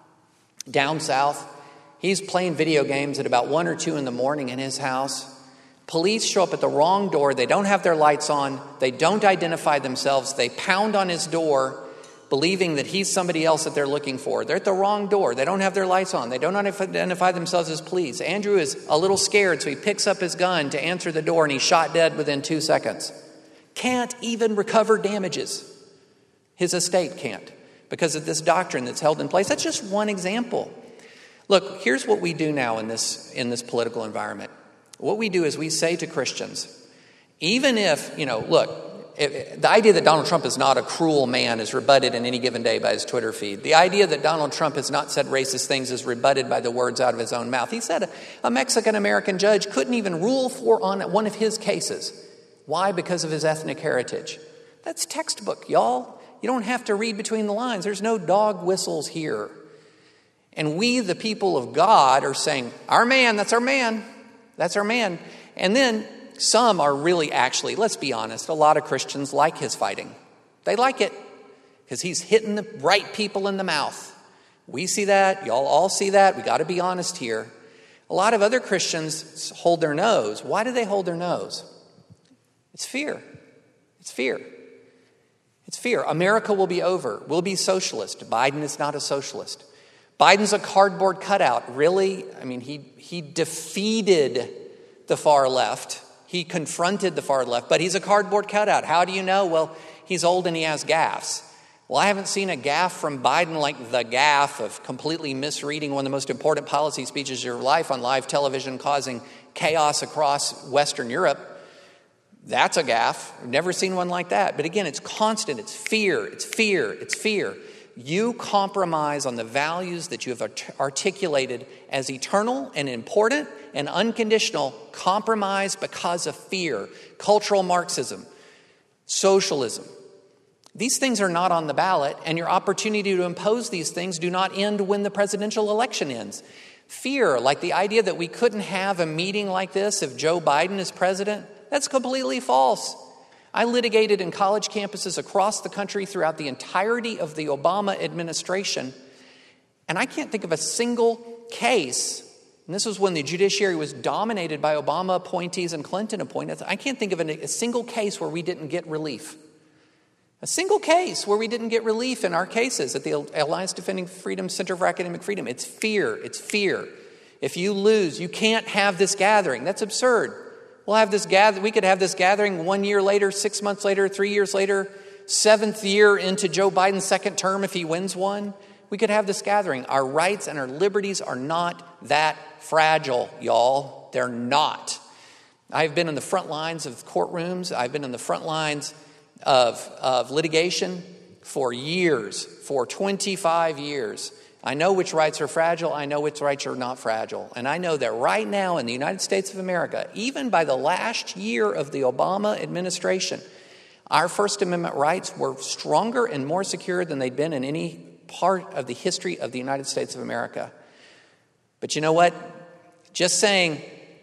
down south. He's playing video games at about one or two in the morning in his house. Police show up at the wrong door. They don't have their lights on. They don't identify themselves. They pound on his door, believing that he's somebody else that they're looking for. They're at the wrong door. They don't have their lights on. They don't identify themselves as police. Andrew is a little scared, so he picks up his gun to answer the door, and he's shot dead within two seconds. Can't even recover damages. His estate can't, because of this doctrine that's held in place. That's just one example. Look, here's what we do now in this, in this political environment. What we do is we say to Christians, even if, you know, look, if, the idea that Donald Trump is not a cruel man is rebutted in any given day by his Twitter feed. The idea that Donald Trump has not said racist things is rebutted by the words out of his own mouth. He said a, a Mexican-American judge couldn't even rule for on one of his cases. Why? Because of his ethnic heritage. That's textbook, y'all. You don't have to read between the lines. There's no dog whistles here. And we, the people of God, are saying, our man, that's our man. That's our man. And then some are really actually, let's be honest, a lot of Christians like his fighting. They like it because he's hitting the right people in the mouth. We see that. Y'all all see that. We got to be honest here. A lot of other Christians hold their nose. Why do they hold their nose? It's fear. It's fear. It's fear. America will be over. We'll be socialist. Biden is not a socialist. Biden's a cardboard cutout. Really? I mean, he, he defeated the far left. He confronted the far left, but he's a cardboard cutout. How do you know? Well, he's old and he has gaffes. Well, I haven't seen a gaffe from Biden like the gaffe of completely misreading one of the most important policy speeches of your life on live television, causing chaos across Western Europe. That's a gaffe. I've never seen one like that. But again, it's constant. It's fear. It's fear. It's fear. You compromise on the values that you have articulated as eternal and important and unconditional. Compromise because of fear. Cultural Marxism. Socialism. These things are not on the ballot, and your opportunity to impose these things do not end when the presidential election ends. Fear, like the idea that we couldn't have a meeting like this if Joe Biden is president, That's completely false. I litigated in college campuses across the country throughout the entirety of the Obama administration, and I can't think of a single case, and this was when the judiciary was dominated by Obama appointees and Clinton appointees. I can't think of a, a single case where we didn't get relief. A single case where we didn't get relief in our cases at the Alliance Defending Freedom Center for Academic Freedom. It's fear. It's fear. If you lose, you can't have this gathering. That's absurd. We'll have this gather. We could have this gathering one year later, six months later, three years later, seventh year into Joe Biden's second term if he wins one. We could have this gathering. Our rights and our liberties are not that fragile, y'all. They're not. I've been in the front lines of courtrooms. I've been in the front lines of, of litigation for years, for twenty-five years. I know which rights are fragile. I know which rights are not fragile. And I know that right now in the United States of America, even by the last year of the Obama administration, our First Amendment rights were stronger and more secure than they'd been in any part of the history of the United States of America. But you know what? Just saying,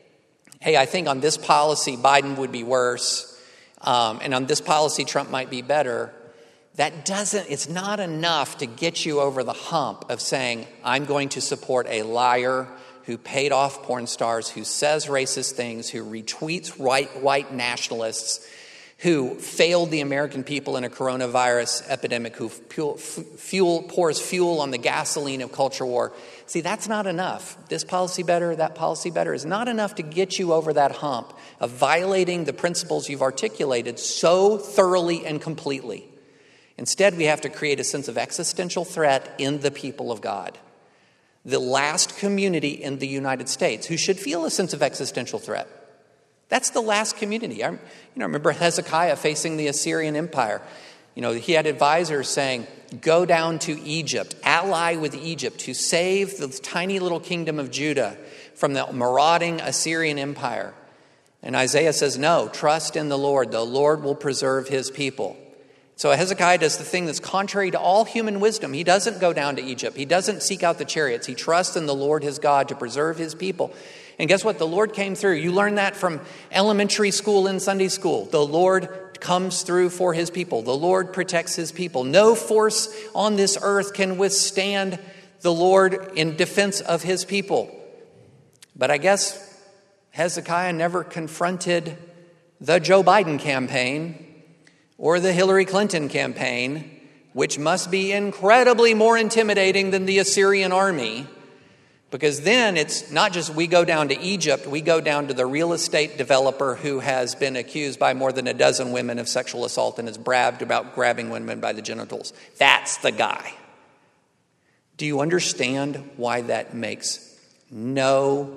hey, I think on this policy Biden would be worse, um, and on this policy Trump might be better, that doesn't, it's not enough to get you over the hump of saying, I'm going to support a liar who paid off porn stars, who says racist things, who retweets white, white nationalists, who failed the American people in a coronavirus epidemic, who fuel, fuel, pours fuel on the gasoline of culture war. See, that's not enough. This policy better, that policy better is not enough to get you over that hump of violating the principles you've articulated so thoroughly and completely. Instead, we have to create a sense of existential threat in the people of God. The last community in the United States who should feel a sense of existential threat. That's the last community. I you know, remember Hezekiah facing the Assyrian Empire. You know, he had advisors saying, go down to Egypt, ally with Egypt to save the tiny little kingdom of Judah from the marauding Assyrian Empire. And Isaiah says, no, trust in the Lord. The Lord will preserve his people. So Hezekiah does the thing that's contrary to all human wisdom. He doesn't go down to Egypt. He doesn't seek out the chariots. He trusts in the Lord his God to preserve his people. And guess what? The Lord came through. You learned that from elementary school and Sunday school. The Lord comes through for his people. The Lord protects his people. No force on this earth can withstand the Lord in defense of his people. But I guess Hezekiah never confronted the Joe Biden campaign or the Hillary Clinton campaign, which must be incredibly more intimidating than the Assyrian army, because then it's not just we go down to Egypt, we go down to the real estate developer who has been accused by more than a dozen women of sexual assault and has bragged about grabbing women by the genitals. That's the guy. Do you understand why that makes no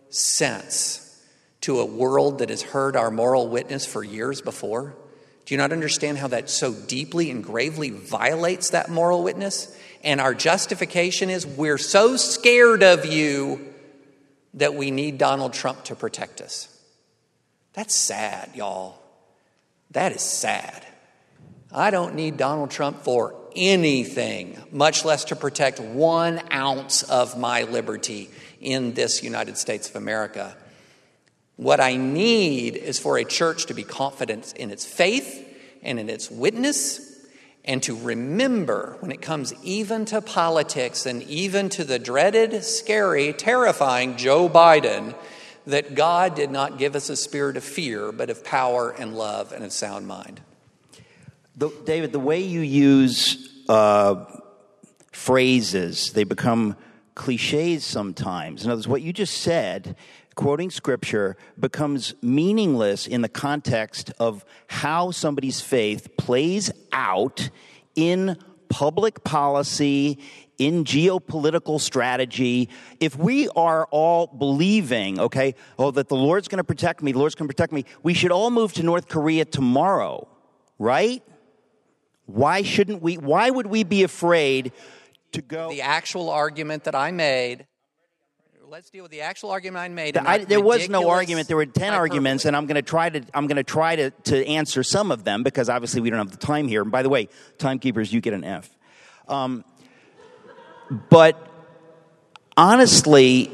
sense to a world that has heard our moral witness for years before? Do you not understand how that so deeply and gravely violates that moral witness? And our justification is we're so scared of you that we need Donald Trump to protect us. That's sad, y'all. That is sad. I don't need Donald Trump for anything, much less to protect one ounce of my liberty in this United States of America. What I need is for a church to be confident in its faith and in its witness, and to remember when it comes even to politics and even to the dreaded, scary, terrifying Joe Biden, that God did not give us a spirit of fear, but of power and love and a sound mind. The, David, the way you use uh, phrases, they become cliches sometimes. In other words, what you just said, quoting scripture, becomes meaningless in the context of how somebody's faith plays out in public policy, in geopolitical strategy. If we are all believing, okay, oh, that the Lord's going to protect me, the Lord's going to protect me, we should all move to North Korea tomorrow, right? Why shouldn't we? Why would we be afraid to go? The actual argument that I made. Let's deal with the actual argument I made. I, there was no argument. There were ten hyperbole. arguments, and I'm going to try to I'm going to try to to answer some of them because obviously we don't have the time here. And by the way, timekeepers, you get an F. Um, but honestly,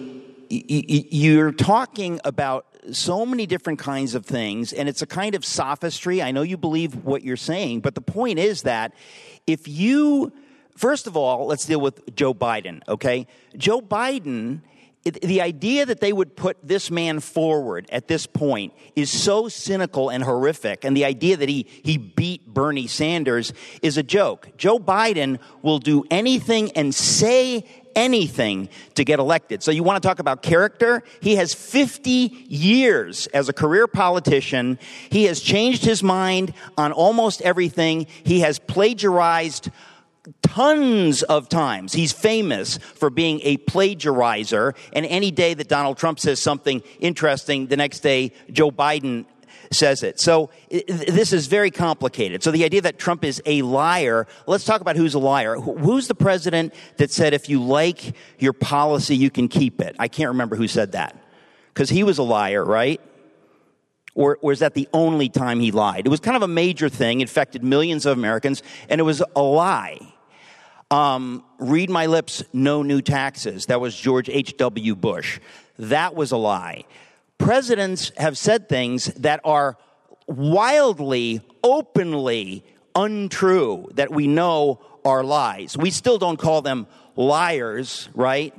you're talking about so many different kinds of things, and it's a kind of sophistry. I know you believe what you're saying, but the point is that if you, first of all, let's deal with Joe Biden, okay? Joe Biden, the idea that they would put this man forward at this point is so cynical and horrific, and the idea that he, he beat Bernie Sanders is a joke. Joe Biden will do anything and say anything to get elected. So you want to talk about character? He has fifty years as a career politician. He has changed his mind on almost everything. He has plagiarized tons of times. He's famous for being a plagiarizer. And any day that Donald Trump says something interesting, the next day Joe Biden says it. So this is very complicated. So the idea that Trump is a liar, let's talk about who's a liar. Who's the president that said if you like your policy, you can keep it? I can't remember who said that. Because he was a liar, right? Or, or is that the only time he lied? It was kind of a major thing. It affected millions of Americans, and it was a lie. Um, read my lips, no new taxes. That was George H W Bush. That was a lie. Presidents have said things that are wildly, openly untrue, that we know are lies. We still don't call them liars, right?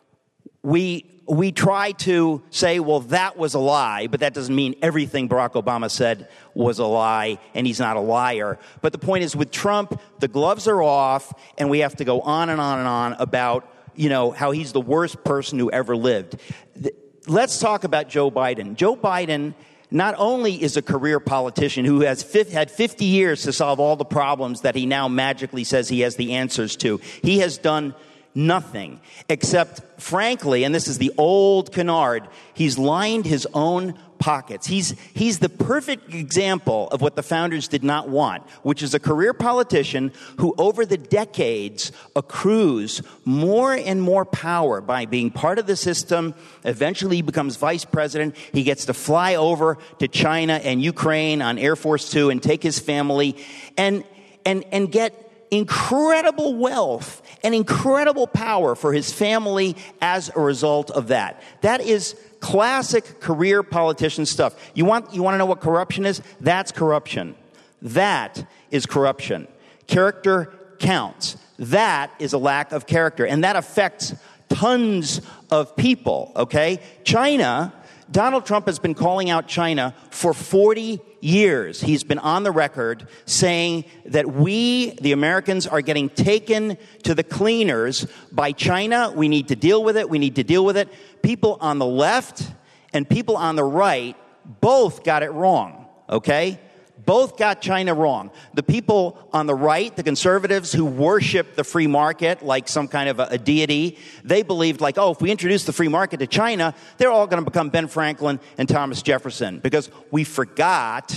We we try to say, well, that was a lie, but that doesn't mean everything Barack Obama said was a lie, and he's not a liar. But the point is, with Trump, the gloves are off, and we have to go on and on and on about, you know, how he's the worst person who ever lived. Let's talk about Joe Biden. Joe Biden not only is a career politician who has had fifty years to solve all the problems that he now magically says he has the answers to, he has done nothing except, frankly, and this is the old canard, he's lined his own pockets. He's he's the perfect example of what the founders did not want, which is a career politician who over the decades accrues more and more power by being part of the system. Eventually he becomes vice president. He gets to fly over to China and Ukraine on Air Force Two and take his family and and and get incredible wealth and incredible power for his family as a result of that. That is classic career politician stuff. You want you want to know what corruption is? That's corruption. That is corruption. Character counts. That is a lack of character, and that affects tons of people, okay? China, Donald Trump has been calling out China for forty years. He's been on the record saying that we, the Americans, are getting taken to the cleaners by China. We need to deal with it. We need to deal with it. People on the left and people on the right both got it wrong, okay? Both got China wrong. The people on the right, the conservatives who worship the free market like some kind of a, a deity, they believed like, oh, if we introduce the free market to China, they're all going to become Ben Franklin and Thomas Jefferson, because we forgot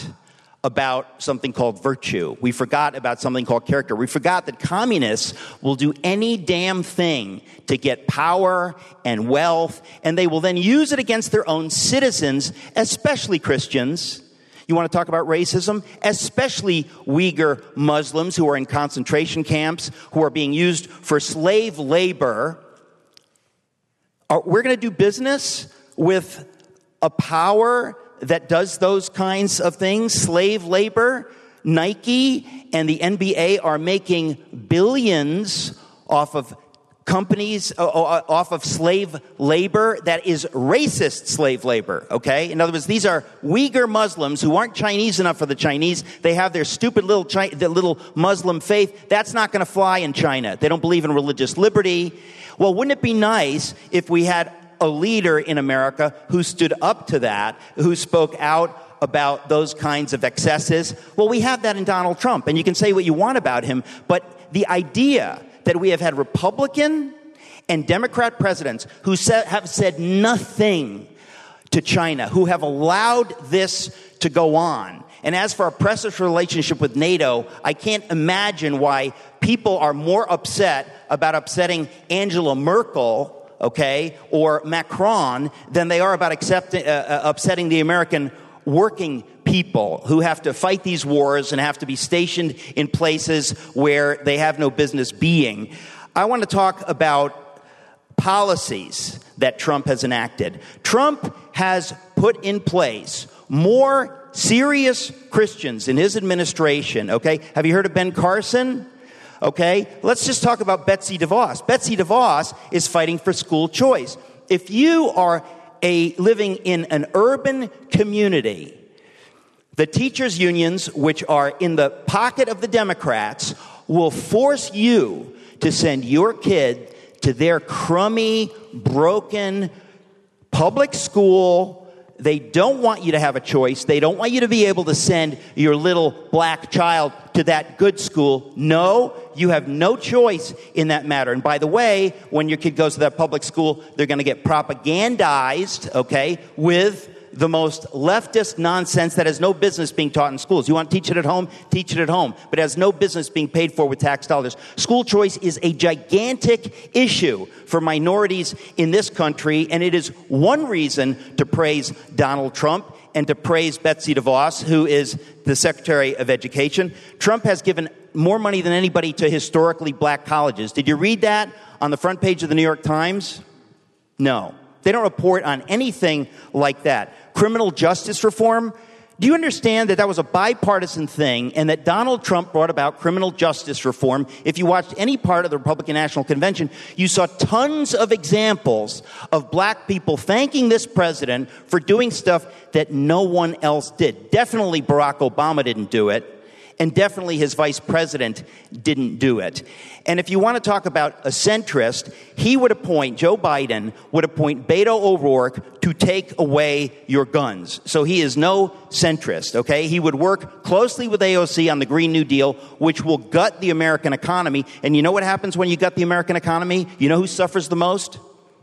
about something called virtue. We forgot about something called character. We forgot that communists will do any damn thing to get power and wealth, and they will then use it against their own citizens, especially Christians. You want to talk about racism? Especially Uyghur Muslims who are in concentration camps, who are being used for slave labor. Are, we're going to do business with a power that does those kinds of things, slave labor. Nike and the N B A are making billions off of companies, uh, off of slave labor that is racist slave labor, okay? In other words, these are Uyghur Muslims who aren't Chinese enough for the Chinese. They have their stupid little Chi- the little Muslim faith. That's not going to fly in China. They don't believe in religious liberty. Well, wouldn't it be nice if we had a leader in America who stood up to that, who spoke out about those kinds of excesses? Well, we have that in Donald Trump, and you can say what you want about him, but the idea that we have had Republican and Democrat presidents who sa- have said nothing to China, who have allowed this to go on. And as for our precious relationship with NATO, I can't imagine why people are more upset about upsetting Angela Merkel, okay, or Macron than they are about accepting, uh, upsetting the American working people who have to fight these wars and have to be stationed in places where they have no business being. I want to talk about policies that Trump has enacted. Trump has put in place more serious Christians in his administration, okay? Have you heard of Ben Carson? Okay, let's just talk about Betsy DeVos. Betsy DeVos is fighting for school choice. If you are a living in an urban community, the teachers' unions, which are in the pocket of the Democrats, will force you to send your kid to their crummy, broken public school. They don't want you to have a choice. They don't want you to be able to send your little black child to that good school. No, you have no choice in that matter. And by the way, when your kid goes to that public school, they're going to get propagandized, okay, with the most leftist nonsense that has no business being taught in schools. You want to teach it at home? Teach it at home. But it has no business being paid for with tax dollars. School choice is a gigantic issue for minorities in this country, and it is one reason to praise Donald Trump and to praise Betsy DeVos, who is the Secretary of Education. Trump has given more money than anybody to historically black colleges. Did you read that on the front page of the New York Times? No. They don't report on anything like that. Criminal justice reform, do you understand that that was a bipartisan thing and that Donald Trump brought about criminal justice reform? If you watched any part of the Republican National Convention, you saw tons of examples of black people thanking this president for doing stuff that no one else did. Definitely Barack Obama didn't do it. And definitely his vice president didn't do it. And if you want to talk about a centrist, he would appoint, Joe Biden would appoint Beto O'Rourke to take away your guns. So he is no centrist, okay? He would work closely with A O C on the Green New Deal, which will gut the American economy. And you know what happens when you gut the American economy? You know who suffers the most?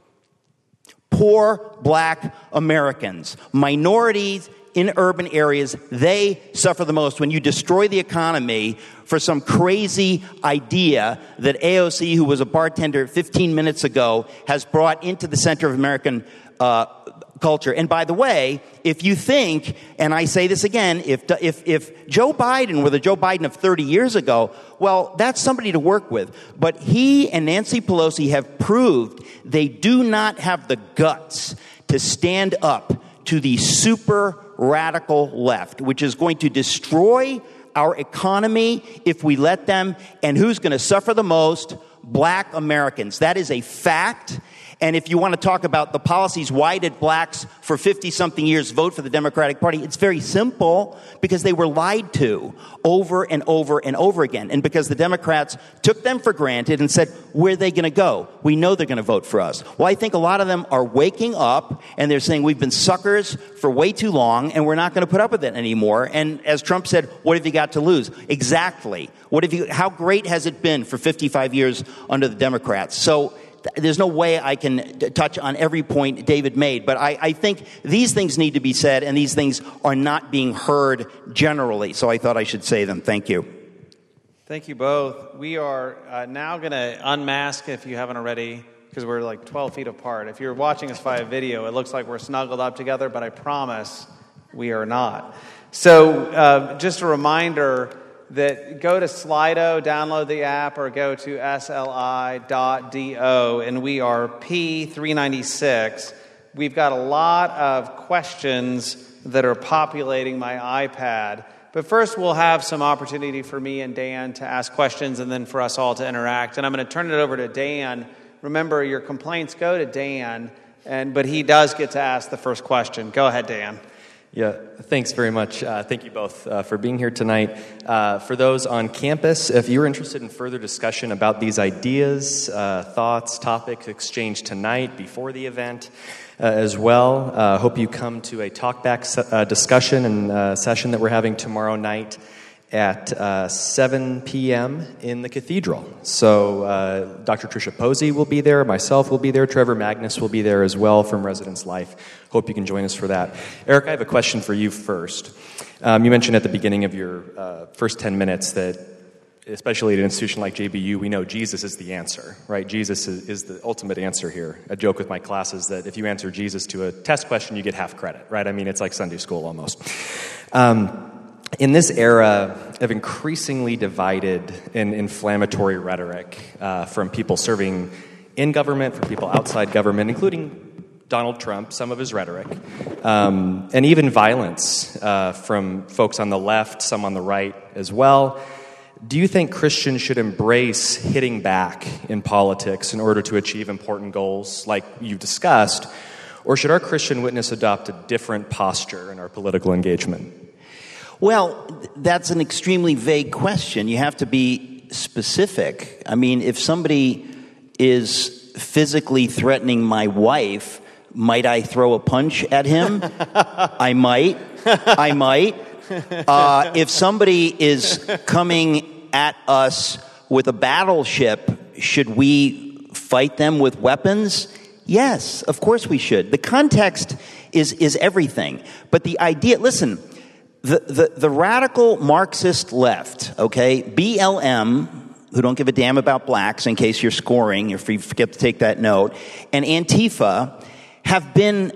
Poor black Americans, minorities, in urban areas, they suffer the most when you destroy the economy for some crazy idea that A O C, who was a bartender fifteen minutes ago, has brought into the center of American uh, culture. And by the way, if you think, and I say this again, if if if Joe Biden were the Joe Biden of thirty years ago, well, that's somebody to work with. But he and Nancy Pelosi have proved they do not have the guts to stand up to the super radical left, which is going to destroy our economy if we let them. And who's going to suffer the most? Black Americans. That is a fact. And if you want to talk about the policies, why did blacks for fifty-something years vote for the Democratic Party? It's very simple, because they were lied to over and over and over again. And because the Democrats took them for granted and said, where are they going to go? We know they're going to vote for us. Well, I think a lot of them are waking up and they're saying we've been suckers for way too long and we're not going to put up with it anymore. And as Trump said, what have you got to lose? Exactly. What have you, how great has it been for fifty-five years under the Democrats? So there's no way I can t- touch on every point David made, but I, I think these things need to be said, and these things are not being heard generally. So I thought I should say them. Thank you. Thank you both. We are uh, now going to unmask, if you haven't already, because we're like twelve feet apart. If you're watching us via video, it looks like we're snuggled up together, but I promise we are not. So uh, just a reminder that go to Slido, download the app, or go to S L I dot D O, and we are P three ninety-six. We've got a lot of questions that are populating my iPad. But first, we'll have some opportunity for me and Dan to ask questions, and then for us all to interact. And I'm going to turn it over to Dan. Remember, your complaints go to Dan, and but he does get to ask the first question. Go ahead, Dan. Yeah, thanks very much. Uh, thank you both uh, for being here tonight. Uh, for those on campus, if you're interested in further discussion about these ideas, uh, thoughts, topics exchanged tonight before the event uh, as well, uh, hope you come to a talkback se- uh, discussion and uh, session that we're having tomorrow night at uh, seven p.m. in the cathedral. So uh, Doctor Tricia Posey will be there, myself will be there, Trevor Magnus will be there as well from Residence Life. Hope you can join us for that. Eric, I have a question for you first. Um, you mentioned at the beginning of your uh, first ten minutes that, especially at an institution like J B U, we know Jesus is the answer, right? Jesus is, is the ultimate answer here. A joke with my class is that if you answer Jesus to a test question, you get half credit, right? I mean, it's like Sunday school almost. Um, In this era of increasingly divided and inflammatory rhetoric uh, from people serving in government, from people outside government, including Donald Trump, some of his rhetoric, um, and even violence uh, from folks on the left, some on the right as well. Do you think Christians should embrace hitting back in politics in order to achieve important goals like you've discussed, or should our Christian witness adopt a different posture in our political engagement? Well, that's an extremely vague question. You have to be specific. I mean, if somebody is physically threatening my wife, might I throw a punch at him? I might. I might. Uh, if somebody is coming at us with a battleship, should we fight them with weapons? Yes, of course we should. The context is is everything. But the idea, listen, the, the, the radical Marxist left, okay, B L M, who don't give a damn about blacks in case you're scoring, if you forget to take that note, and Antifa have been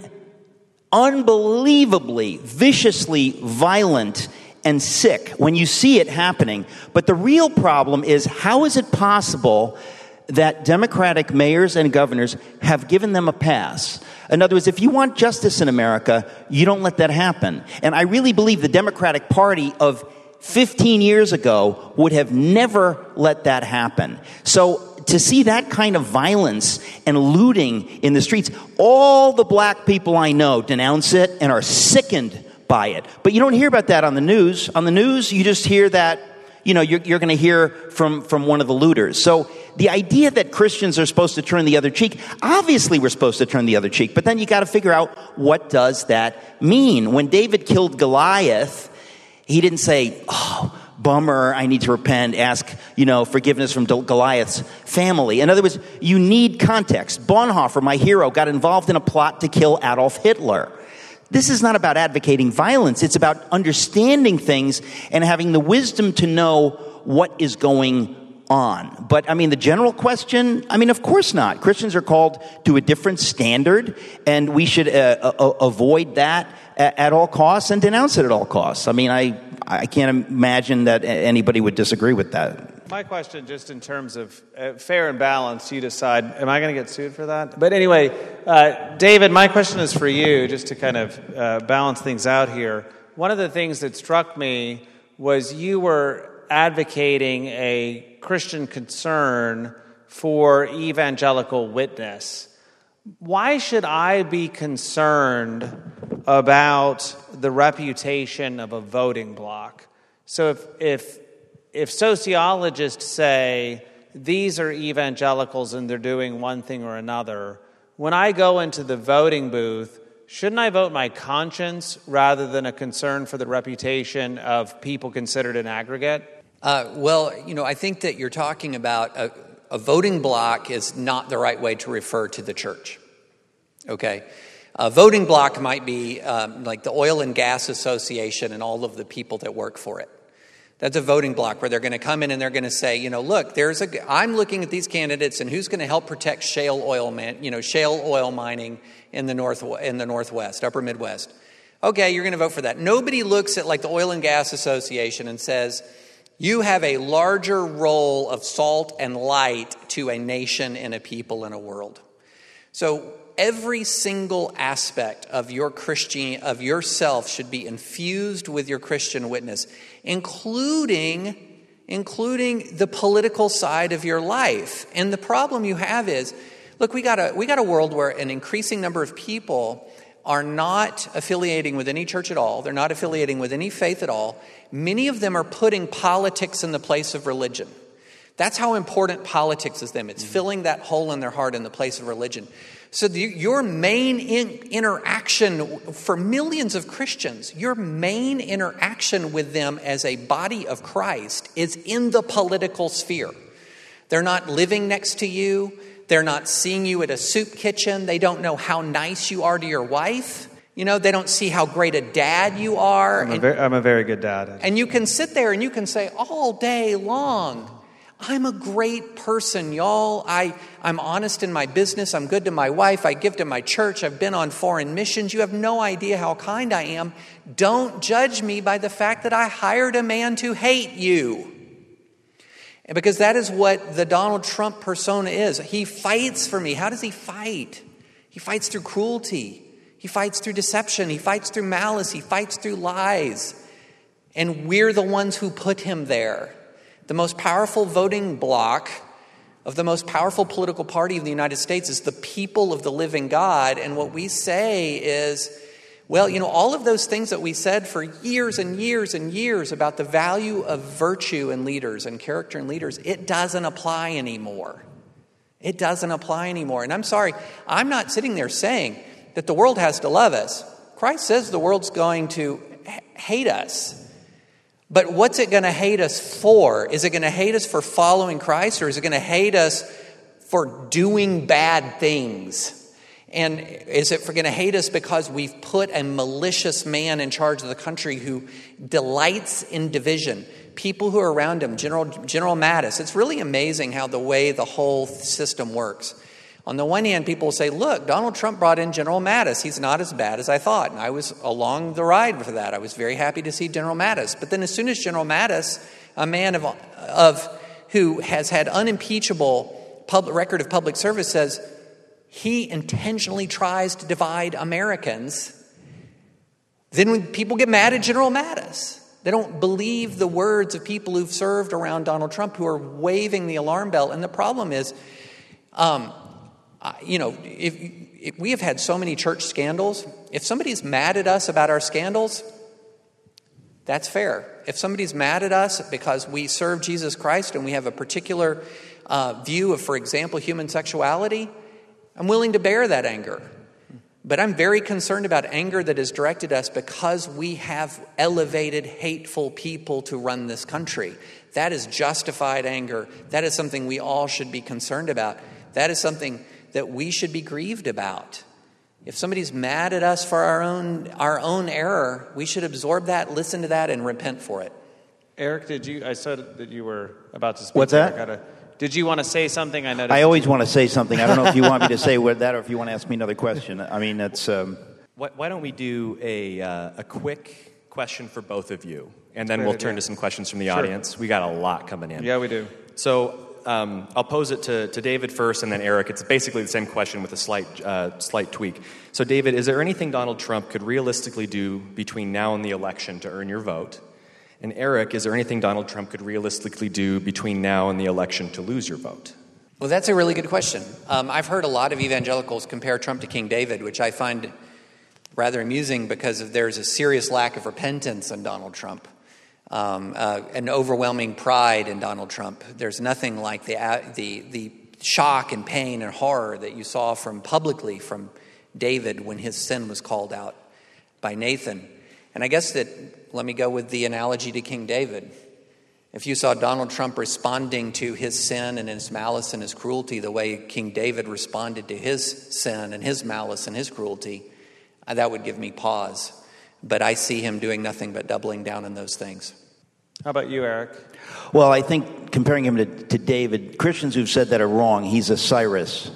unbelievably, viciously violent and sick when you see it happening. But the real problem is, how is it possible that Democratic mayors and governors have given them a pass? In other words, if you want justice in America, you don't let that happen. And I really believe the Democratic Party of fifteen years ago would have never let that happen. So to see that kind of violence and looting in the streets, all the black people I know denounce it and are sickened by it. But you don't hear about that on the news. On the news, you just hear that, you know, you're, you're going to hear from, from one of the looters. So the idea that Christians are supposed to turn the other cheek, obviously we're supposed to turn the other cheek. But then you got to figure out, what does that mean? When David killed Goliath, he didn't say, oh, bummer, I need to repent, ask, you know, forgiveness from Goliath's family. In other words, you need context. Bonhoeffer, my hero, got involved in a plot to kill Adolf Hitler. This is not about advocating violence. It's about understanding things and having the wisdom to know what is going on. But, I mean, the general question, I mean, of course not. Christians are called to a different standard, and we should uh, uh, avoid that at, at all costs and denounce it at all costs. I mean, I, I can't imagine that anybody would disagree with that. My question, just in terms of uh, fair and balanced, you decide, am I going to get sued for that? But anyway, uh, David, my question is for you, just to kind of uh, balance things out here. One of the things that struck me was you were advocating a Christian concern for evangelical witness. Why should I be concerned about the reputation of a voting bloc? So if if if sociologists say these are evangelicals and they're doing one thing or another, when I go into the voting booth, shouldn't I vote my conscience rather than a concern for the reputation of people considered an aggregate? Uh, well, you know, I think that you're talking about a, a voting bloc is not the right way to refer to the church. Okay? A voting bloc might be um, like the Oil and Gas Association and all of the people that work for it. That's a voting bloc where they're going to come in and they're going to say, you know, look, there's a. I'm looking at these candidates and who's going to help protect shale oil, man, you know, shale oil mining in the north in the Northwest, Upper Midwest. Okay, you're going to vote for that. Nobody looks at like the Oil and Gas Association and says, you have a larger role of salt and light to a nation and a people and a world. So every single aspect of your Christian, of yourself should be infused with your Christian witness, including, including the political side of your life. And the problem you have is, look, we got a, we got a world where an increasing number of people are not affiliating with any church at all. They're not affiliating with any faith at all. Many of them are putting politics in the place of religion. That's how important politics is to them. It's filling that hole in their heart in the place of religion. So the, your main in, interaction for millions of Christians, your main interaction with them as a body of Christ is in the political sphere. They're not living next to you. They're not seeing you at a soup kitchen. They don't know how nice you are to your wife. You know, they don't see how great a dad you are. I'm a, and, very, I'm a very good dad. And you can sit there and you can say all day long, I'm a great person, y'all. I, I'm honest in my business. I'm good to my wife. I give to my church. I've been on foreign missions. You have no idea how kind I am. Don't judge me by the fact that I hired a man to hate you. Because that is what the Donald Trump persona is. He fights for me. How does he fight? He fights through cruelty. He fights through deception. He fights through malice. He fights through lies. And we're the ones who put him there. The most powerful voting bloc of the most powerful political party of the United States is the people of the living God. And what we say is, well, you know, all of those things that we said for years and years and years about the value of virtue in leaders and character in leaders, it doesn't apply anymore. It doesn't apply anymore. And I'm sorry, I'm not sitting there saying that the world has to love us. Christ says the world's going to h- hate us. But what's it going to hate us for? Is it going to hate us for following Christ, or is it going to hate us for doing bad things? And is it going to hate us because we've put a malicious man in charge of the country who delights in division? People who are around him, General General Mattis. It's really amazing how the way the whole system works. On the one hand, people will say, look, Donald Trump brought in General Mattis. He's not as bad as I thought. And I was along the ride for that. I was very happy to see General Mattis. But then as soon as General Mattis, a man of, of who has had unimpeachable public, record of public service, says he intentionally tries to divide Americans, then when people get mad at General Mattis, they don't believe the words of people who've served around Donald Trump who are waving the alarm bell. And the problem is, um, you know, if, if we have had so many church scandals, if somebody's mad at us about our scandals, that's fair. If somebody's mad at us because we serve Jesus Christ and we have a particular uh, view of, for example, human sexuality, I'm willing to bear that anger. But I'm very concerned about anger that is directed at us because we have elevated, hateful people to run this country. That is justified anger. That is something we all should be concerned about. That is something that we should be grieved about. If somebody's mad at us for our own our own error, we should absorb that, listen to that, and repent for it. Eric, did you? I said that you were about to speak. What's that? I gotta, did you want to say something? I noticed. I always want to say something. I don't know if you want me to say that or if you want to ask me another question. I mean, it's. Um... Why, why don't we do a uh, a quick question for both of you, and then Great we'll idea. turn to some questions from the Sure. audience. We got a lot coming in. Yeah, we do. So. Um, I'll pose it to, to David first and then Eric. It's basically the same question with a slight uh, slight tweak. So David, is there anything Donald Trump could realistically do between now and the election to earn your vote? And Eric, is there anything Donald Trump could realistically do between now and the election to lose your vote? Well, that's a really good question. Um, I've heard a lot of evangelicals compare Trump to King David, which I find rather amusing because of, there's a serious lack of repentance in Donald Trump. Um, uh, an overwhelming pride in Donald Trump. There's nothing like the uh, the the shock and pain and horror that you saw from publicly from David when his sin was called out by Nathan. And I guess that, let me go with the analogy to King David. If you saw Donald Trump responding to his sin and his malice and his cruelty the way King David responded to his sin and his malice and his cruelty, uh, that would give me pause. But I see him doing nothing but doubling down on those things. How about you, Eric? Well, I think comparing him to, to David, Christians who've said that are wrong. He's a Cyrus.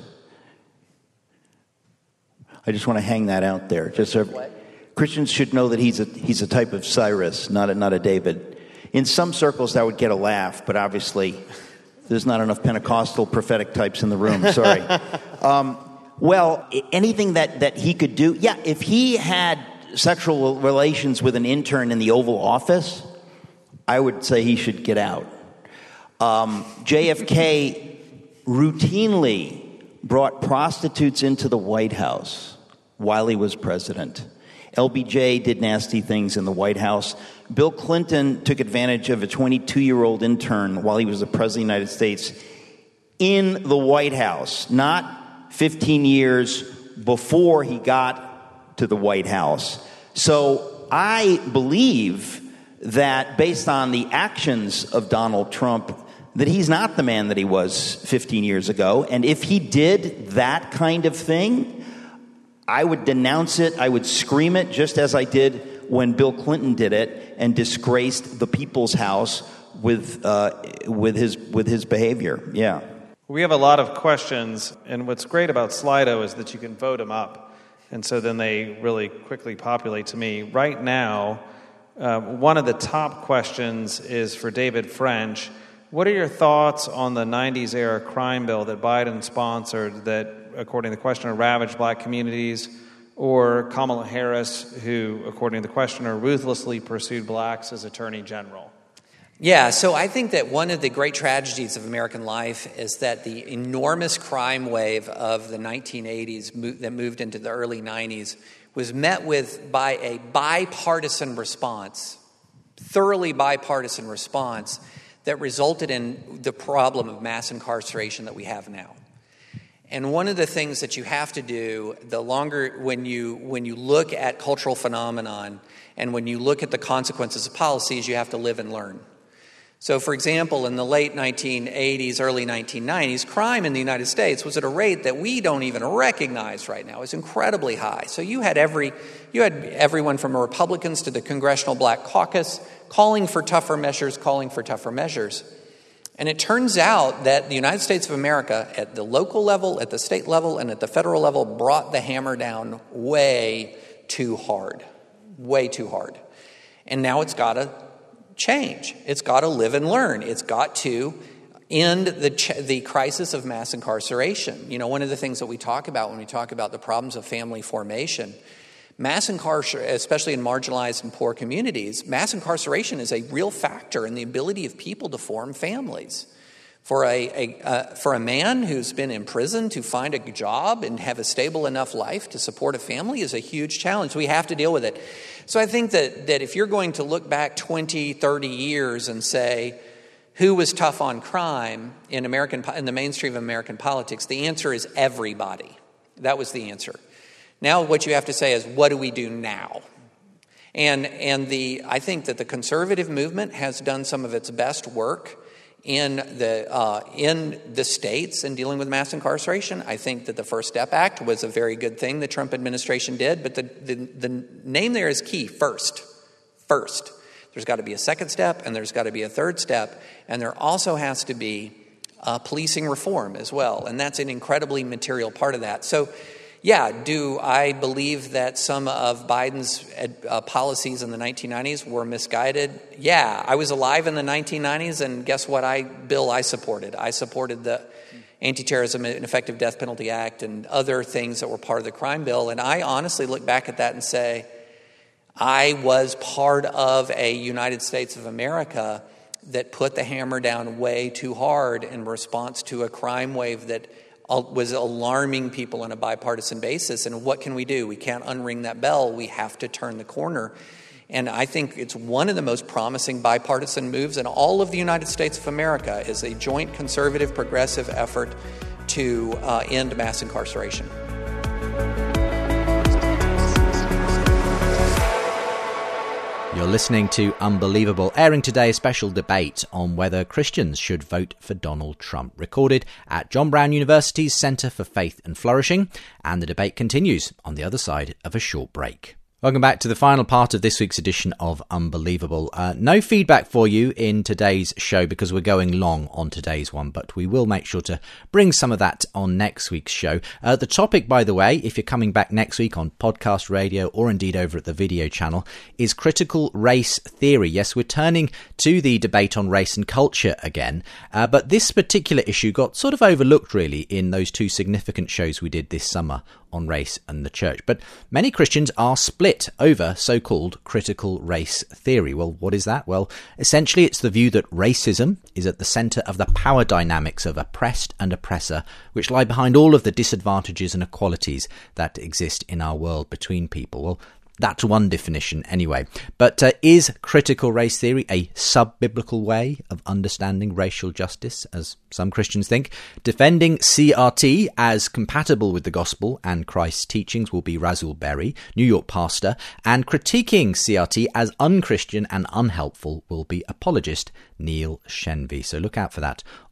I just want to hang that out there. Just so Christians should know that he's a he's a type of Cyrus, not a, not a David. In some circles, that would get a laugh, but obviously, there's not enough Pentecostal prophetic types in the room. Sorry. um, well, anything that, that he could do, yeah. If he had sexual relations with an intern in the Oval Office, I would say he should get out. Um, J F K routinely brought prostitutes into the White House while he was president. L B J did nasty things in the White House. Bill Clinton took advantage of a twenty-two-year-old intern while he was the president of the United States in the White House, not fifteen years before he got to the White House. So I believe that based on the actions of Donald Trump, that he's not the man that he was fifteen years ago. And if he did that kind of thing, I would denounce it. I would scream it, just as I did when Bill Clinton did it and disgraced the People's House with uh, with his with his behavior. Yeah. We have a lot of questions, and what's great about Slido is that you can vote them up. And so then they really quickly populate to me. Right now, uh, one of the top questions is for David French. What are your thoughts on the nineties era crime bill that Biden sponsored that, according to the questioner, ravaged black communities, or Kamala Harris, who, according to the questioner, ruthlessly pursued blacks as Attorney General? Yeah, so I think that one of the great tragedies of American life is that the enormous crime wave of the nineteen eighties mo- that moved into the early nineties was met with by a bipartisan response, thoroughly bipartisan response, that resulted in the problem of mass incarceration that we have now. And one of the things that you have to do, the longer when you when you look at cultural phenomenon and when you look at the consequences of policies, you have to live and learn. So, for example, in the late nineteen eighties, early nineteen nineties, crime in the United States was at a rate that we don't even recognize right now. It's incredibly high. So you had every you had everyone from Republicans to the Congressional Black Caucus calling for tougher measures, calling for tougher measures. And it turns out that the United States of America, at the local level, at the state level, and at the federal level, brought the hammer down way too hard, way too hard. And now it's got to change. It's got to live and learn. It's got to end the ch- the crisis of mass incarceration. You know, one of the things that we talk about when we talk about the problems of family formation, mass incarceration, especially in marginalized and poor communities, mass incarceration is a real factor in the ability of people to form families. For a, a uh, for a man who's been in prison to find a job and have a stable enough life to support a family is a huge challenge. We have to deal with it. So I think that, that if you're going to look back twenty, thirty years and say, who was tough on crime in American in the mainstream of American politics, the answer is everybody. That was the answer. Now what you have to say is, what do we do now? And and the I think that the conservative movement has done some of its best work in the uh, in the states in dealing with mass incarceration. I think that the First Step Act was a very good thing the Trump administration did, but the, the, the name there is key, first. First. There's got to be a second step, and there's got to be a third step, and there also has to be uh, policing reform as well, and that's an incredibly material part of that. So, yeah, do I believe that some of Biden's uh, policies in the nineteen nineties were misguided? Yeah, I was alive in the nineteen nineties, and guess what I bill I supported? I supported the Anti-Terrorism and Effective Death Penalty Act and other things that were part of the crime bill, and I honestly look back at that and say, I was part of a United States of America that put the hammer down way too hard in response to a crime wave that was alarming people on a bipartisan basis. And what can we do? We can't unring that bell. We have to turn the corner. And I think it's one of the most promising bipartisan moves in all of the United States of America is a joint conservative progressive effort to uh, end mass incarceration. You're listening to Unbelievable, airing today a special debate on whether Christians should vote for Donald Trump, recorded at John Brown University's Centre for Faith and Flourishing, and the debate continues on the other side of a short break. Welcome back to the final part of this week's edition of Unbelievable. Uh, no feedback for you in today's show because we're going long on today's one, but we will make sure to bring some of that on next week's show. Uh, the topic, by the way, if you're coming back next week on podcast radio or indeed over at the video channel, is critical race theory. Yes, we're turning to the debate on race and culture again, uh, but this particular issue got sort of overlooked really in those two significant shows we did this summer on race and the church. But many Christians are split over so-called critical race theory. Well, what is that? Well, essentially it's the view that racism is at the centre of the power dynamics of oppressed and oppressor, which lie behind all of the disadvantages and inequalities that exist in our world between people. Well, that's one definition anyway. But uh, is critical race theory a sub-biblical way of understanding racial justice, as some Christians think? Defending C R T as compatible with the gospel and Christ's teachings will be Rasul Berry, New York pastor, and critiquing C R T as unchristian and unhelpful will be apologist Neil Shenvi. So look out for that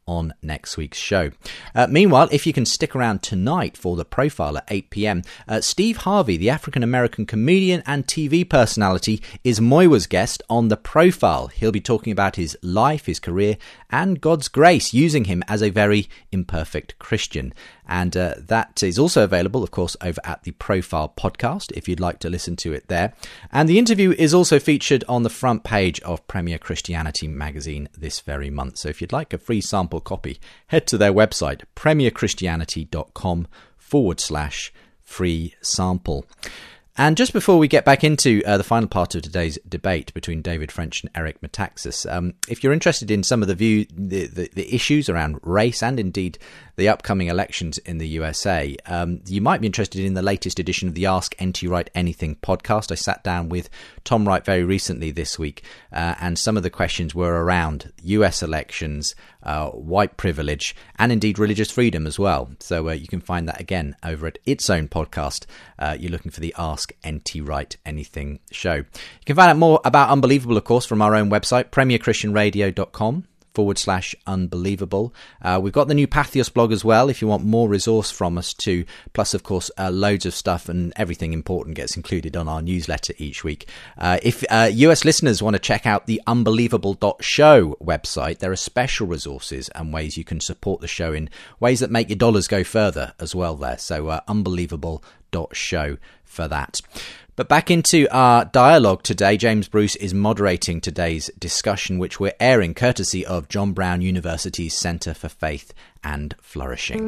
on next week's show. Uh, meanwhile, if you can stick around tonight for The Profile at eight p.m, uh, Steve Harvey, the African-American comedian and T V personality, is Moiwa's guest on The Profile. He'll be talking about his life, his career, and God's grace, using him as a very imperfect Christian. And uh, that is also available, of course, over at the Profile podcast, if you'd like to listen to it there. And the interview is also featured on the front page of Premier Christianity magazine this very month. So if you'd like a free sample copy, head to their website, premierchristianity.com forward slash free sample. And just before we get back into uh, the final part of today's debate between David French and Eric Metaxas, um, if you're interested in some of the view, the, the, the issues around race and indeed the upcoming elections in the U S A, um, you might be interested in the latest edition of the Ask N T Wright Anything podcast. I sat down with Tom Wright very recently this week, uh, and some of the questions were around U S elections, uh, white privilege, and indeed religious freedom as well. So uh, you can find that again over at its own podcast. Uh, you're looking for the Ask N T Wright Anything show. You can find out more about Unbelievable, of course, from our own website, premier christian radio dot com forward slash unbelievable. Uh, we've got the new Patheos blog as well, if you want more resource from us too. Plus, of course, uh, loads of stuff, and everything important gets included on our newsletter each week. Uh, if uh, U S listeners want to check out the unbelievable dot show website, there are special resources and ways you can support the show in ways that make your dollars go further as well there. So uh, unbelievable dot show for that. But back into our dialogue today, James Bruce is moderating today's discussion, which we're airing courtesy of John Brown University's Centre for Faith and Flourishing.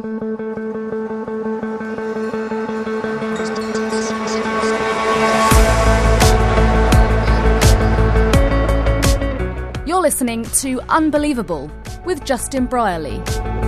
You're listening to Unbelievable with Justin Brierley.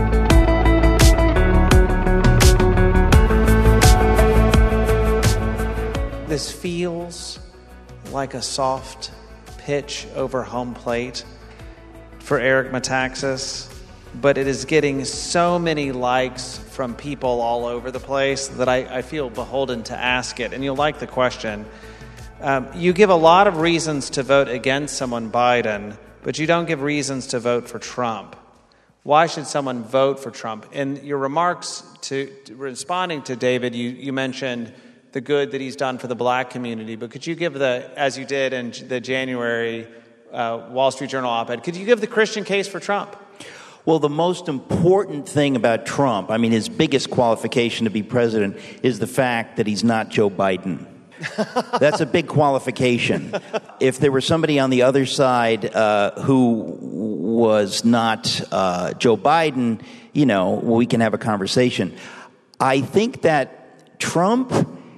This feels like a soft pitch over home plate for Eric Metaxas, but it is getting so many likes from people all over the place that I, I feel beholden to ask it. And you'll like the question. Um, you give a lot of reasons to vote against someone Biden, but you don't give reasons to vote for Trump. Why should someone vote for Trump? In your remarks to, to responding to David, you, you mentioned the good that he's done for the black community. But could you give the, as you did in the January uh, Wall Street Journal op-ed, could you give the Christian case for Trump? Well, the most important thing about Trump, I mean, his biggest qualification to be president is the fact that he's not Joe Biden. That's a big qualification. If there were somebody on the other side uh, who was not uh, Joe Biden, you know, we can have a conversation. I think that Trump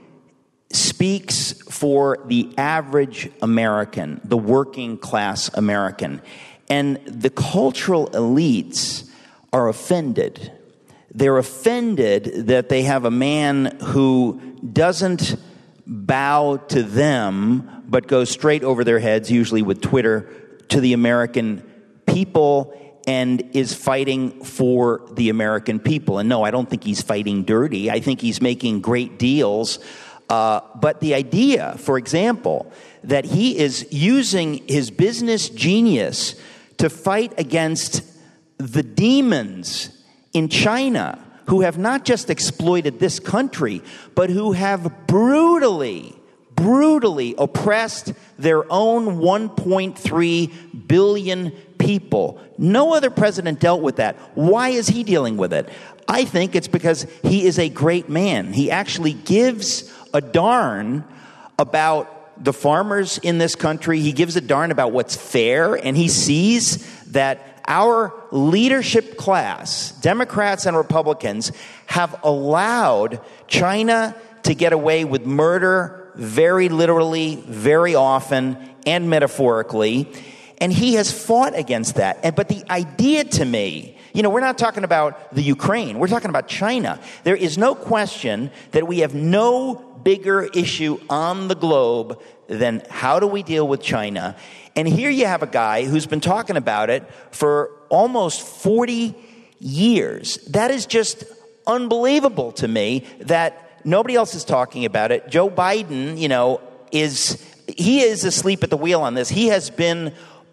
speaks for the average American, the working class American. And the cultural elites are offended. They're offended that they have a man who doesn't bow to them, but goes straight over their heads, usually with Twitter, to the American people, and is fighting for the American people. And no, I don't think he's fighting dirty. I think he's making great deals. Uh, but the idea, for example, that he is using his business genius to fight against the demons in China, who have not just exploited this country, but who have brutally, brutally oppressed their own one point three billion people. No other president dealt with that. Why is he dealing with it? I think it's because he is a great man. He actually gives a darn about the farmers in this country. He gives a darn about what's fair, and he sees that our leadership class, Democrats and Republicans, have allowed China to get away with murder very literally, very often, and metaphorically. And he has fought against that. And, but the idea to me, you know, we're not talking about the Ukraine. We're talking about China. There is no question that we have no bigger issue on the globe than how do we deal with China. And here you have a guy who's been talking about it for almost forty years. That is just unbelievable to me that nobody else is talking about it. Joe Biden, you know, is he is asleep at the wheel on this. He has been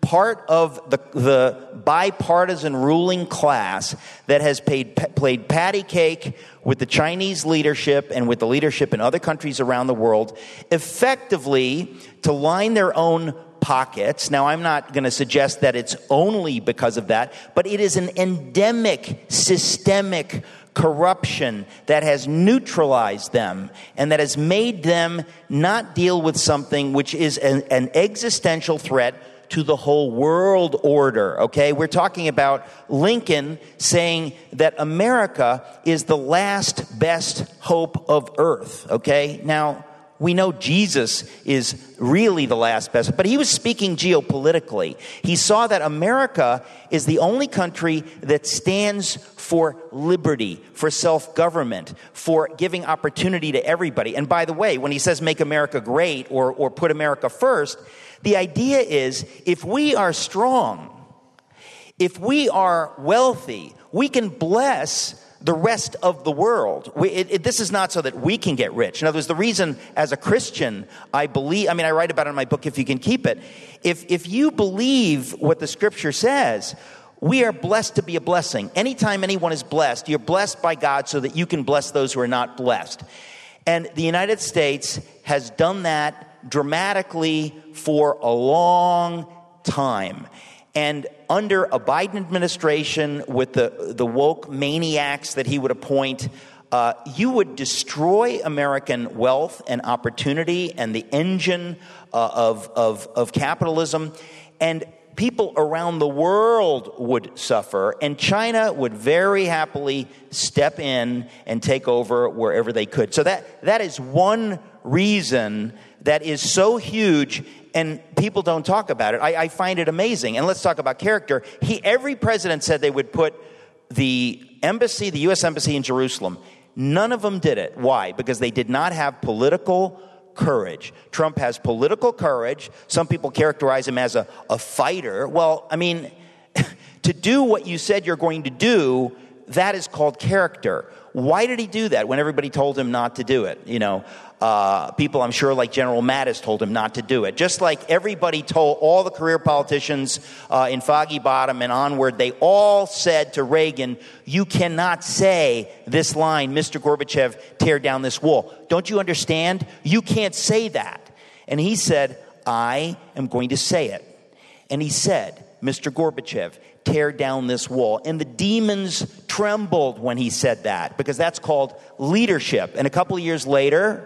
part of the, the bipartisan ruling class that has paid, played patty cake with the Chinese leadership and with the leadership in other countries around the world, effectively to line their own pockets. Now, I'm not going to suggest that it's only because of that, but it is an endemic, systemic corruption that has neutralized them and that has made them not deal with something which is an, an existential threat to the whole world order, okay? We're talking about Lincoln saying that America is the last best hope of earth, okay? Now, we know Jesus is really the last best, but he was speaking geopolitically. He saw that America is the only country that stands for liberty, for self-government, for giving opportunity to everybody. And by the way, when he says make America great or, or put America first, the idea is if we are strong, if we are wealthy, we can bless the rest of the world. We, it, it, this is not so that we can get rich. In other words, the reason as a Christian I believe, I mean, I write about it in my book, If You Can Keep It. If, if you believe what the scripture says, we are blessed to be a blessing. Anytime anyone is blessed, you're blessed by God so that you can bless those who are not blessed. And the United States has done that dramatically for a long time. And under a Biden administration with the, the woke maniacs that he would appoint, uh, you would destroy American wealth and opportunity and the engine uh, of, of, of capitalism. And people around the world would suffer. And China would very happily step in and take over wherever they could. So that that is one reason that is so huge, and people don't talk about it. I, I find it amazing. And let's talk about character. He, every president said they would put the embassy, the U S embassy in Jerusalem. None of them did it. Why? Because they did not have political courage. Trump has political courage. Some people characterize him as a, a fighter. Well, I mean, to do what you said you're going to do, that is called character. Why did he do that when everybody told him not to do it? You know, uh, people, I'm sure, like General Mattis told him not to do it. Just like everybody told all the career politicians uh, in Foggy Bottom and onward, they all said to Reagan, you cannot say this line, Mister Gorbachev, tear down this wall. Don't you understand? You can't say that. And he said, I am going to say it. And he said, Mister Gorbachev, tear down this wall. And the demons trembled when he said that, because that's called leadership. And a couple of years later,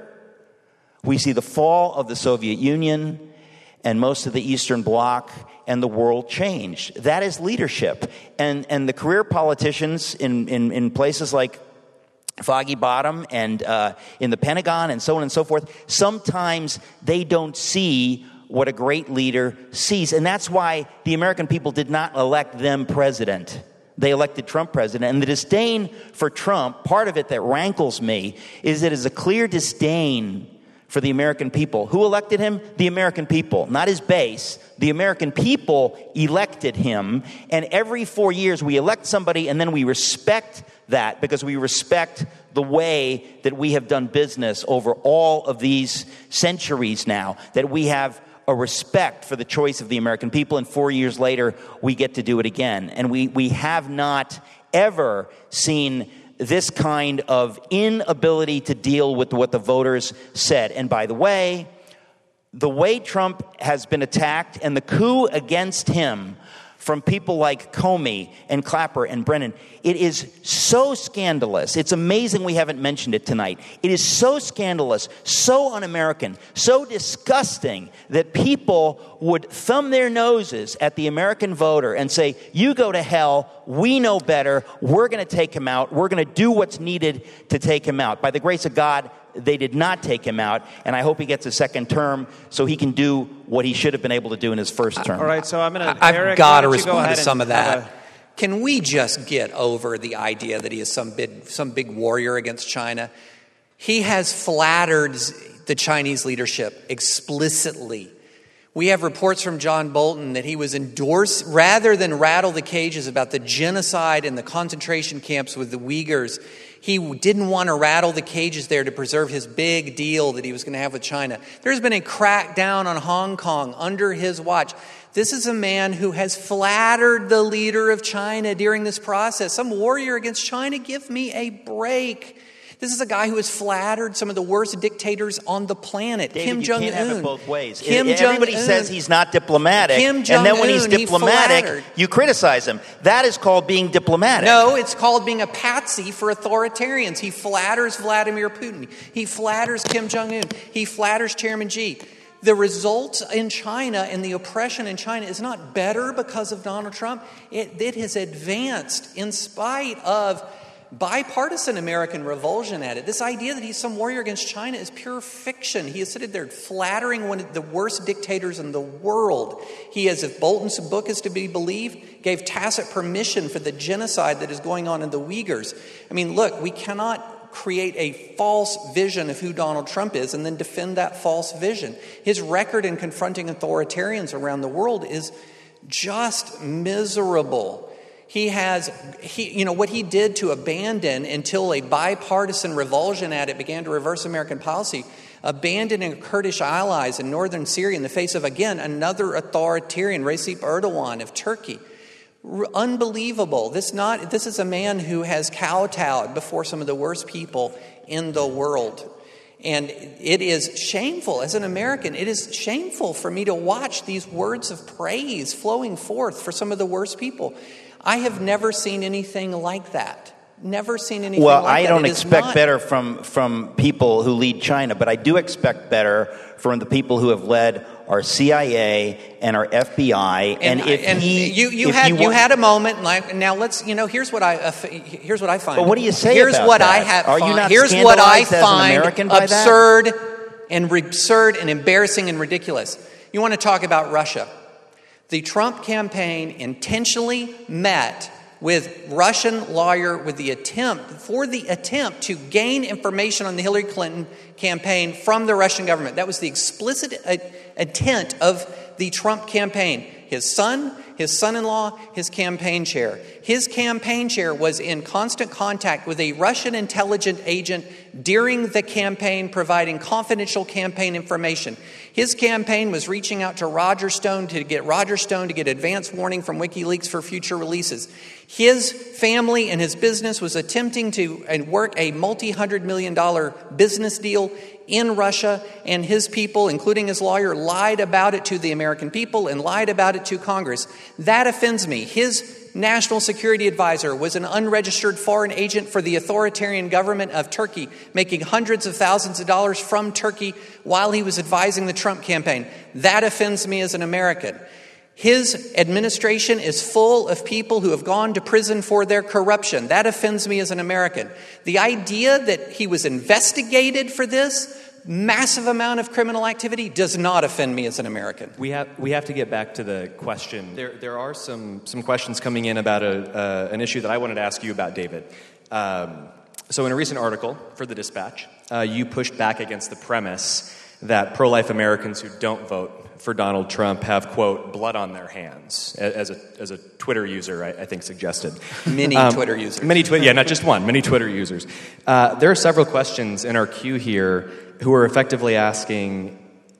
we see the fall of the Soviet Union and most of the Eastern Bloc, and the world changed. That is leadership. And and the career politicians in, in, in places like Foggy Bottom and uh, in the Pentagon and so on and so forth, sometimes they don't see what a great leader sees. And that's why the American people did not elect them president. They elected Trump president. And the disdain for Trump, part of it that rankles me, is it is a clear disdain for the American people. Who elected him? The American people, not his base. The American people elected him. And every four years we elect somebody and then we respect that because we respect the way that we have done business over all of these centuries now, that we have a respect for the choice of the American people, and four years later, we get to do it again. And we, we have not ever seen this kind of inability to deal with what the voters said. And by the way, the way Trump has been attacked and the coup against him from people like Comey and Clapper and Brennan, it is so scandalous. It's amazing we haven't mentioned it tonight. It is so scandalous, so un-American, so disgusting that people would thumb their noses at the American voter and say, you go to hell, we know better, we're going to take him out, we're going to do what's needed to take him out. By the grace of God, they did not take him out, and I hope he gets a second term so he can do what he should have been able to do in his first term. All right, so I'm going to... I've got to respond to some of that. A... Can we just get over the idea that he is some big, some big warrior against China? He has flattered the Chinese leadership explicitly. We have reports from John Bolton that he was endorsed, rather than rattle the cages about the genocide in the concentration camps with the Uyghurs, he didn't want to rattle the cages there to preserve his big deal that he was going to have with China. There's been a crackdown on Hong Kong under his watch. This is a man who has flattered the leader of China during this process. Some warrior against China, give me a break. This is a guy who has flattered some of the worst dictators on the planet. David, Kim you Jong-un. can't have it both ways. Kim it, everybody Jong-un. says he's not diplomatic, Kim and then when he's Jong-un, he diplomatic, flattered. you criticize him. That is called being diplomatic. No, it's called being a patsy for authoritarians. He flatters Vladimir Putin. He flatters Kim Jong-un. He flatters Chairman Xi. The results in China and the oppression in China is not better because of Donald Trump. It, it has advanced in spite of bipartisan American revulsion at it. This idea that he's some warrior against China is pure fiction. He is sitting there flattering one of the worst dictators in the world. He has, if Bolton's book is to be believed, gave tacit permission for the genocide that is going on in the Uyghurs. I mean, look, we cannot create a false vision of who Donald Trump is and then defend that false vision. His record in confronting authoritarians around the world is just miserable. He has, he, you know, what he did to abandon until a bipartisan revulsion at it began to reverse American policy, abandoning Kurdish allies in northern Syria in the face of, again, another authoritarian, Recep Erdogan of Turkey. R- unbelievable. This not. This is a man who has kowtowed before some of the worst people in the world. And it is shameful, as an American, it is shameful for me to watch these words of praise flowing forth for some of the worst people. I have never seen anything like that. Never seen anything well, like I that. Well, I don't it expect not... better from, from people who lead China, but I do expect better from the people who have led our C I A and our F B I. And, And, if and he, you, you if had you, you want, had a moment. Like, now let's you know. Here's what I uh, here's what I find. But what do you say Here's about what that? I have. Are you find, not here's what I scandalized as an find American by that? absurd and re- absurd and embarrassing and ridiculous. You want to talk about Russia? The Trump campaign intentionally met with Russian lawyer with the attempt for the attempt to gain information on the Hillary Clinton campaign from the Russian government. That was the explicit uh, intent of the Trump campaign. His son, his son-in-law, his campaign chair. His campaign chair was in constant contact with a Russian intelligence agent during the campaign, providing confidential campaign information. His campaign was reaching out to Roger Stone to get Roger Stone to get advance warning from WikiLeaks for future releases. His family and his business was attempting to work a multi-hundred million dollar business deal in Russia, and his people, including his lawyer, lied about it to the American people and lied about it to Congress. That offends me. His national security advisor was an unregistered foreign agent for the authoritarian government of Turkey, making hundreds of thousands of dollars from Turkey while he was advising the Trump campaign. That offends me as an American. His administration is full of people who have gone to prison for their corruption. That offends me as an American. The idea that he was investigated for this massive amount of criminal activity does not offend me as an American. We have we have to get back to the question. There there are some some questions coming in about a uh, an issue that I wanted to ask you about, David. Um, so in a recent article for the Dispatch, uh, you pushed back against the premise that pro-life Americans who don't vote for Donald Trump have, quote, blood on their hands, as a as a Twitter user, I, I think, suggested. Many um, Twitter users. Many Twitter, yeah, not just one, many Twitter users. Uh, there are several questions in our queue here who are effectively asking,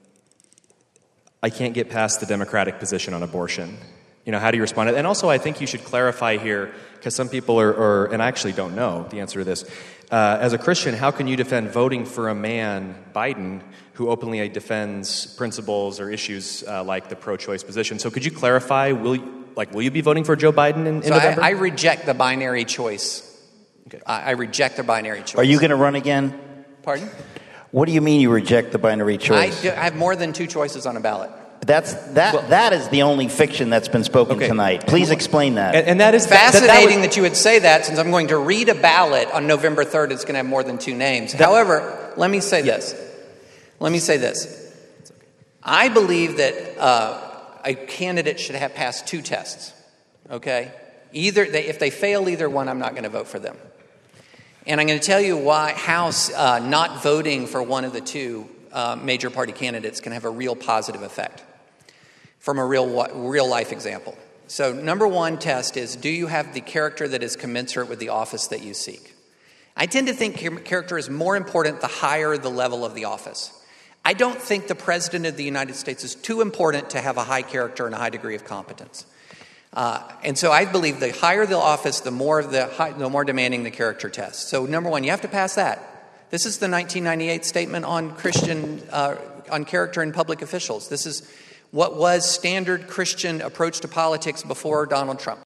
I can't get past the Democratic position on abortion. You know, how do you respond? And also, I think you should clarify here, because some people are, are, and I actually don't know the answer to this. Uh, as a Christian, how can you defend voting for a man, Biden, who openly defends principles or issues uh, like the pro-choice position? So could you clarify, will you, like, will you be voting for Joe Biden in, in so November? I, I reject the binary choice. Okay. I, I reject the binary choice. Are you going to run again? Pardon? What do you mean you reject the binary choice? I, do, I have more than two choices on a ballot. That's that. Well, that is the only fiction that's been spoken okay. tonight. Please explain that. And, and that is fascinating that, that, would, that you would say that, since I'm going to read a ballot on November third. It's going to have more than two names. That, However, let me say yes. this. Let me say this. I believe that uh, a candidate should have passed two tests. Okay, either they, if they fail either one, I'm not going to vote for them. And I'm going to tell you why. How uh, not voting for one of the two uh, major party candidates can have a real positive effect from a real real life example. So, number one test is: do you have the character that is commensurate with the office that you seek? I tend to think character is more important the higher the level of the office. I don't think the President of the United States is too important to have a high character and a high degree of competence. Uh, and so I believe the higher the office, the more the, high, the more demanding the character test. So number one, you have to pass that. This is the nineteen ninety-eight statement on Christian, uh, on character in public officials. This is what was standard Christian approach to politics before Donald Trump.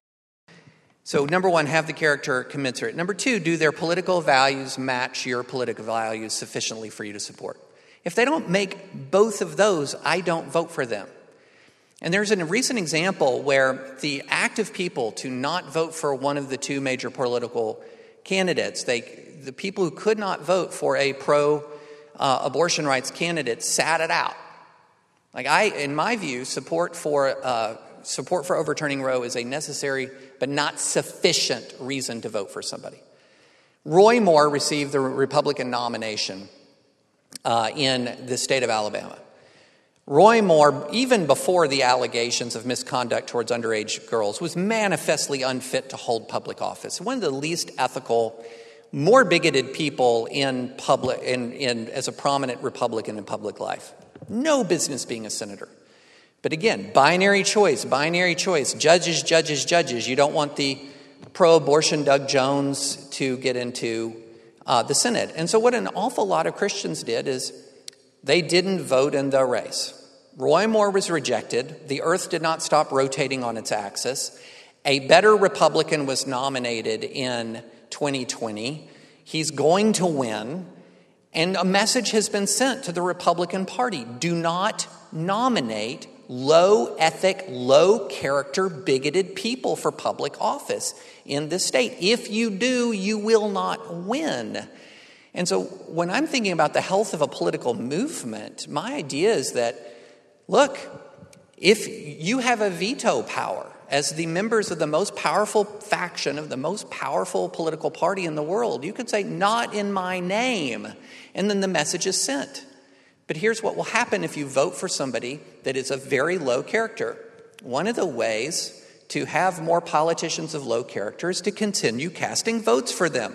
So number one, have the character commensurate. Number two, do their political values match your political values sufficiently for you to support? If they don't make both of those, I don't vote for them. And there's a recent example where the act of people to not vote for one of the two major political candidates, they, the people who could not vote for a pro-abortion uh, rights candidate sat it out. Like I, in my view, support for uh, support for overturning Roe is a necessary but not sufficient reason to vote for somebody. Roy Moore received the Republican nomination uh, in the state of Alabama. Roy Moore, even before the allegations of misconduct towards underage girls, was manifestly unfit to hold public office. One of the least ethical, more bigoted people in public, in, in as a prominent Republican in public life. No business being a senator. But again, binary choice, binary choice. Judges, judges, judges. You don't want the pro-abortion Doug Jones to get into uh, the Senate. And so what an awful lot of Christians did is they didn't vote in the race. Roy Moore was rejected. The earth did not stop rotating on its axis. A better Republican was nominated in twenty twenty. He's going to win. And a message has been sent to the Republican Party. Do not nominate low ethic, low character, bigoted people for public office in this state. If you do, you will not win. And so when I'm thinking about the health of a political movement, my idea is that, look, if you have a veto power as the members of the most powerful faction of the most powerful political party in the world, you could say, not in my name, and then the message is sent. But here's what will happen if you vote for somebody that is of very low character. One of the ways to have more politicians of low character is to continue casting votes for them.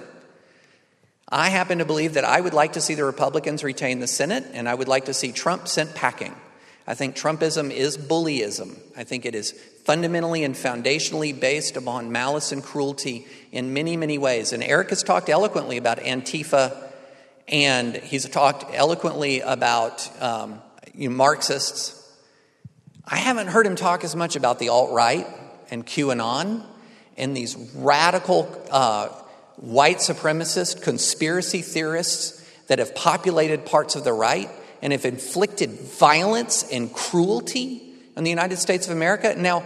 I happen to believe that I would like to see the Republicans retain the Senate, and I would like to see Trump sent packing. I think Trumpism is bullyism. I think it is fundamentally and foundationally based upon malice and cruelty in many, many ways. And Eric has talked eloquently about Antifa, and he's talked eloquently about um, you know, Marxists. I haven't heard him talk as much about the alt-right and QAnon and these radical uh, white supremacist conspiracy theorists that have populated parts of the right and have inflicted violence and cruelty in the United States of America. Now,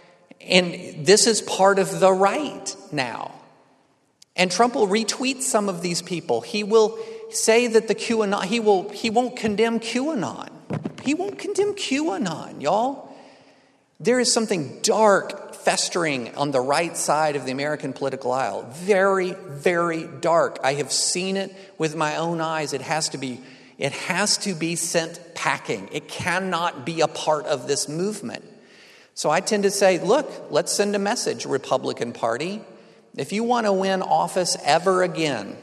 and this is part of the right now. And Trump will retweet some of these people. He will say that the QAnon, he will, he won't condemn QAnon. He won't condemn QAnon, y'all. There is something dark festering on the right side of the American political aisle. Very, very dark. I have seen it with my own eyes. It has to be, it has to be sent packing. It cannot be a part of this movement. So I tend to say, look, let's send a message, Republican Party. If you want to win office ever again,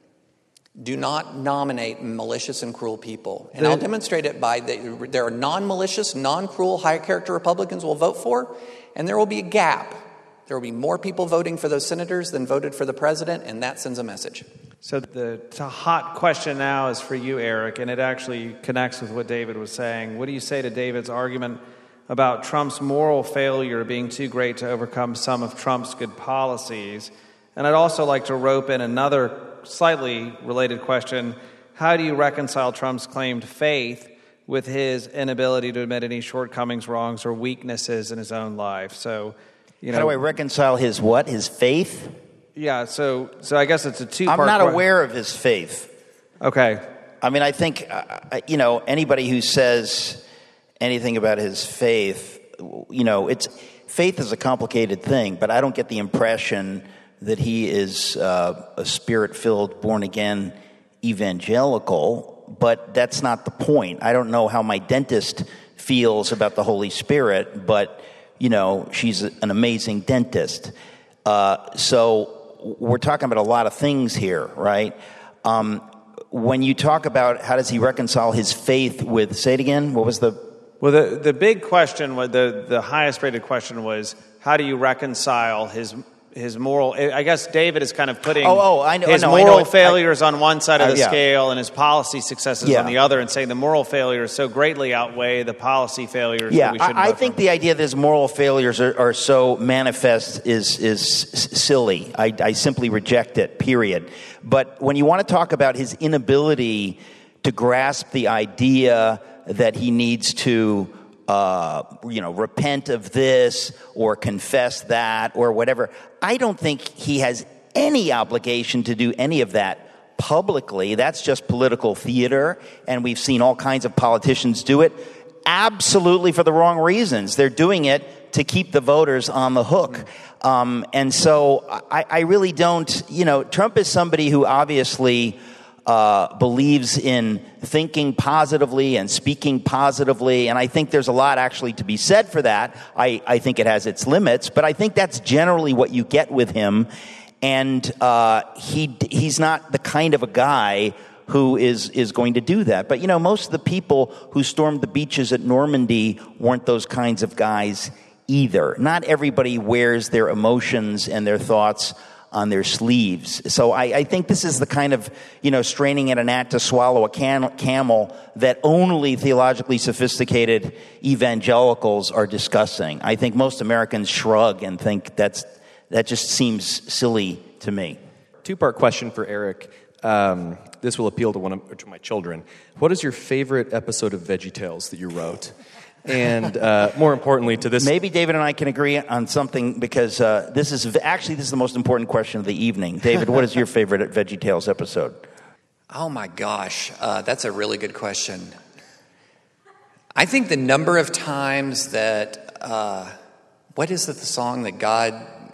do not nominate malicious and cruel people. And I'll demonstrate it by the, there are non-malicious, non-cruel, high-character Republicans we'll vote for, and there will be a gap. There will be more people voting for those senators than voted for the president, and that sends a message. So the, the hot question now is for you, Eric, and it actually connects with what David was saying. What do you say to David's argument about Trump's moral failure being too great to overcome some of Trump's good policies? And I'd also like to rope in another slightly related question. How do you reconcile Trump's claimed faith with his inability to admit any shortcomings, wrongs, or weaknesses in his own life? So, you know, how do I reconcile his what? His faith? Yeah, so so I guess it's a two-part I'm not question. aware of his faith. Okay. I mean, I think, uh, you know, anybody who says anything about his faith, you know, it's faith is a complicated thing, but I don't get the impression that he is uh, a spirit-filled, born-again evangelical, but that's not the point. I don't know how my dentist feels about the Holy Spirit, but, you know, she's an amazing dentist. Uh, so we're talking about a lot of things here, right? Um, when you talk about how does he reconcile his faith with, say it again, what was the... Well, the, the big question, the, the highest rated question was, how do you reconcile his his moral... I guess David is kind of putting oh, oh, I know, his I know, moral I know. failures I, on one side of uh, the yeah. scale and his policy successes yeah. on the other, and saying the moral failures so greatly outweigh the policy failures yeah, that we shouldn't I, I vote think for. the idea that his moral failures are, are so manifest is, is s- silly. I, I simply reject it, period. But when you want to talk about his inability to grasp the idea that he needs to... Uh, you know, repent of this or confess that or whatever. I don't think he has any obligation to do any of that publicly. That's just political theater, and we've seen all kinds of politicians do it absolutely for the wrong reasons. They're doing it to keep the voters on the hook. Um, and so I, I really don't, you know, Trump is somebody who obviously... Uh, believes in thinking positively and speaking positively, and I think there's a lot actually to be said for that. I, I think it has its limits, but I think that's generally what you get with him, and uh, he he's not the kind of a guy who is, is going to do that. But, you know, most of the people who stormed the beaches at Normandy weren't those kinds of guys either. Not everybody wears their emotions and their thoughts on their sleeves. So I, I think this is the kind of, you know, straining at a gnat to swallow a can, camel that only theologically sophisticated evangelicals are discussing. I think most Americans shrug and think that's that just seems silly to me. Two-part question for Eric. Um, this will appeal to one of to my children. What is your favorite episode of VeggieTales that you wrote? And uh, more importantly, to this... Maybe David and I can agree on something, because uh, this is... Actually, this is the most important question of the evening. David, what is your favorite VeggieTales episode? Oh, my gosh. Uh, that's a really good question. I think the number of times that... Uh, what is it, the song that God...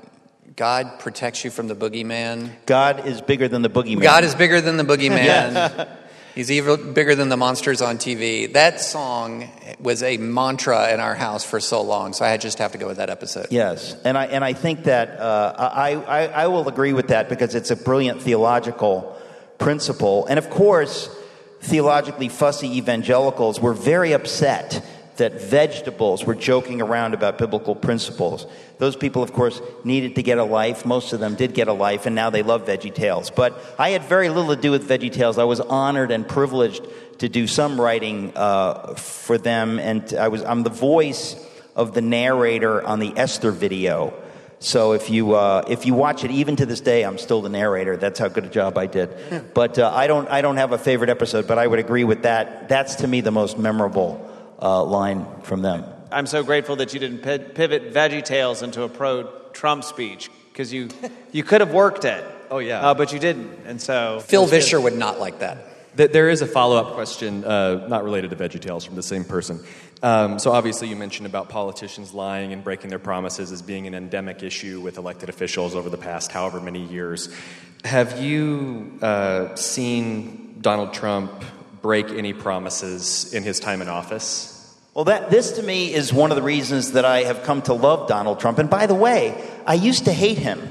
God protects you from the boogeyman? God is bigger than the boogeyman. God is bigger than the boogeyman. He's even bigger than the monsters on T V. That song was a mantra in our house for so long, so I just have to go with that episode. Yes, and I and I think that uh, I, I I will agree with that, because it's a brilliant theological principle. And of course, theologically fussy evangelicals were very upset that vegetables were joking around about biblical principles. Those people, of course, needed to get a life. Most of them did get a life, and now they love VeggieTales. But I had very little to do with VeggieTales. I was honored and privileged to do some writing uh, for them, and I was I'm the voice of the narrator on the Esther video. So if you uh, if you watch it, even to this day, I'm still the narrator. That's how good a job I did. But uh, I don't I don't have a favorite episode, but I would agree with that. That's, to me, the most memorable uh, line from them. I'm so grateful that you didn't pivot VeggieTales into a pro-Trump speech, because you you could have worked it. Oh, yeah. Uh, but you didn't, and so... Phil Vischer would not like that. There is a follow-up question, uh, not related to VeggieTales, from the same person. Um, so obviously you mentioned about politicians lying and breaking their promises as being an endemic issue with elected officials over the past however many years. Have you uh, seen Donald Trump break any promises in his time in office? Well, that this to me is one of the reasons that I have come to love Donald Trump. And by the way, I used to hate him.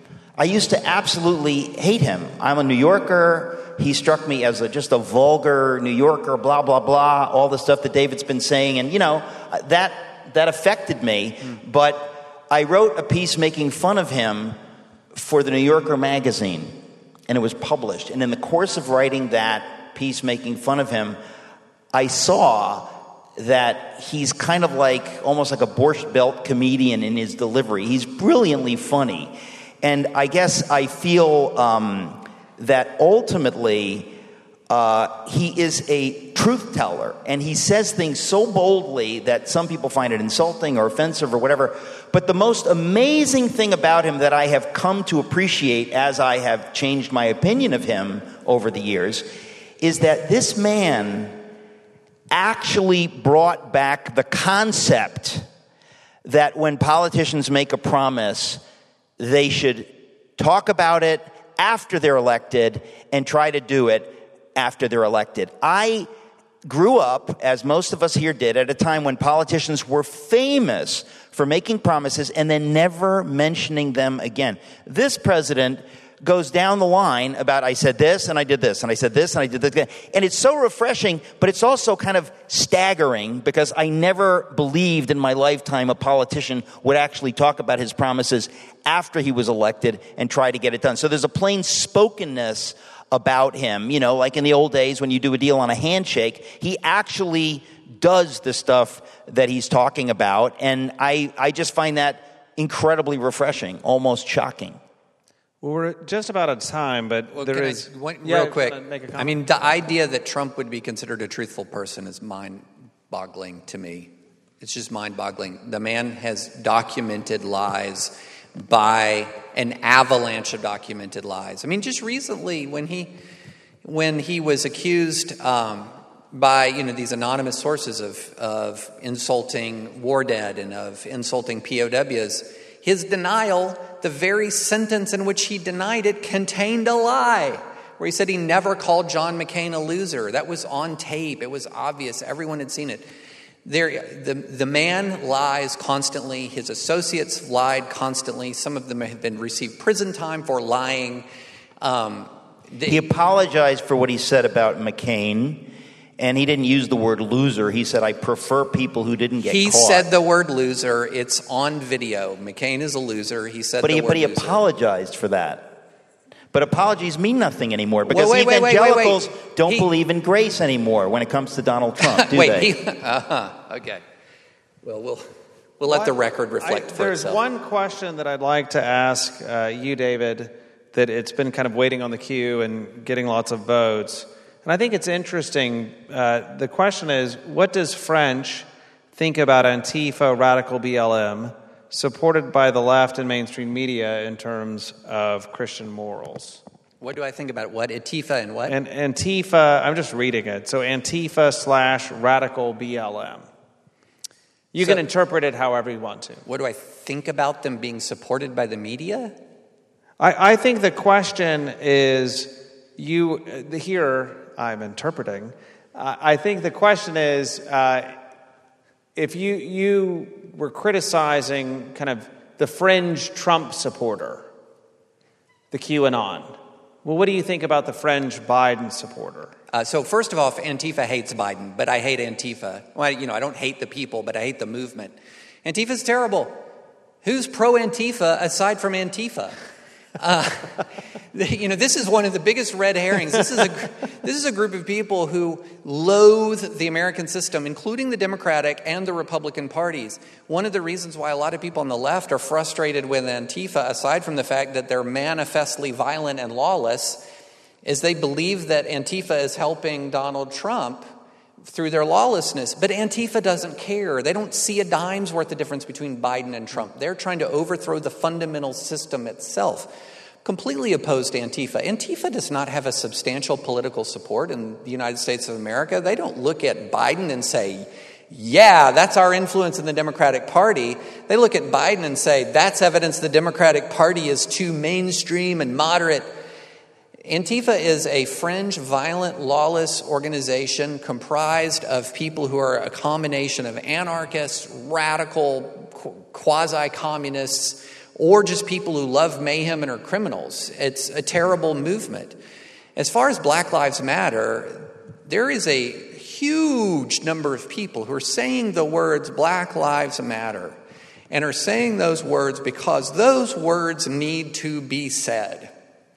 I used to absolutely hate him. I'm a New Yorker. He struck me as a, just a vulgar New Yorker, blah, blah, blah, all the stuff that David's been saying. And, you know, that that affected me. Mm. But I wrote a piece making fun of him for the New Yorker magazine, and it was published. And in the course of writing that piece making fun of him, I saw that he's kind of like, almost like a Borscht Belt comedian in his delivery. He's brilliantly funny. And I guess I feel um, that ultimately uh, he is a truth teller, and he says things so boldly that some people find it insulting or offensive or whatever. But the most amazing thing about him that I have come to appreciate as I have changed my opinion of him over the years is that this man actually brought back the concept that when politicians make a promise, they should talk about it after they're elected and try to do it after they're elected. I grew up, as most of us here did, at a time when politicians were famous for making promises and then never mentioning them again. This president goes down the line about, I said this and I did this and I said this and I did this. And it's so refreshing, but it's also kind of staggering because I never believed in my lifetime a politician would actually talk about his promises after he was elected and try to get it done. So there's a plain spokenness about him, you know, like in the old days when you do a deal on a handshake, he actually does the stuff that he's talking about. And I, I just find that incredibly refreshing, almost shocking. Well, we're just about out of time, but well, there can is... I, one, yeah, real quick, I mean, the idea that Trump would be considered a truthful person is mind-boggling to me. It's just mind-boggling. The man has documented lies by an avalanche of documented lies. I mean, just recently when he when he was accused um, by, you know, these anonymous sources of, of insulting war dead and of insulting P O Ws, his denial, the very sentence in which he denied it, contained a lie, where he said he never called John McCain a loser. That was on tape. It was obvious. Everyone had seen it. There, the, the man lies constantly. His associates lied constantly. Some of them have been received prison time for lying. Um, they, he apologized for what he said about McCain, and he didn't use the word loser. He said, I prefer people who didn't get he caught. He said the word loser. It's on video. McCain is a loser. He said but the he, word But he loser. apologized for that. But apologies mean nothing anymore because wait, wait, evangelicals wait, wait, wait. don't he, believe in grace anymore when it comes to Donald Trump, do wait, they? He, uh-huh, okay. Well, we'll we'll let the record reflect I, for there's itself. one question that I'd like to ask uh, you, David, that it's been kind of waiting on the queue and getting lots of votes. And I think it's interesting. Uh, the question is, what does French think about Antifa, radical B L M, supported by the left and mainstream media in terms of Christian morals? What do I think about what? Antifa and what? And Antifa, I'm just reading it. So Antifa slash radical B L M. You so, can interpret it however you want to. What do I think about them being supported by the media? I, I think the question is, you uh, here I'm interpreting. Uh, I think the question is, uh, if you you were criticizing kind of the fringe Trump supporter, the QAnon, well, what do you think about the fringe Biden supporter? Uh, so first of all, Antifa hates Biden, but I hate Antifa. Well, you know, I don't hate the people, but I hate the movement. Antifa's terrible. Who's pro-Antifa aside from Antifa? Uh, you know, this is one of the biggest red herrings. This is a this is a group of people who loathe the American system, including the Democratic and the Republican parties. One of the reasons why a lot of people on the left are frustrated with Antifa, aside from the fact that they're manifestly violent and lawless, is they believe that Antifa is helping Donald Trump through their lawlessness. But Antifa doesn't care. They don't see a dime's worth of difference between Biden and Trump. They're trying to overthrow the fundamental system itself. Completely opposed to Antifa. Antifa does not have a substantial political support in the United States of America. They don't look at Biden and say, yeah, that's our influence in the Democratic Party. They look at Biden and say, that's evidence the Democratic Party is too mainstream and moderate. Antifa is a fringe, violent, lawless organization comprised of people who are a combination of anarchists, radical, quasi-communists, or just people who love mayhem and are criminals. It's a terrible movement. As far as Black Lives Matter, there is a huge number of people who are saying the words Black Lives Matter and are saying those words because those words need to be said.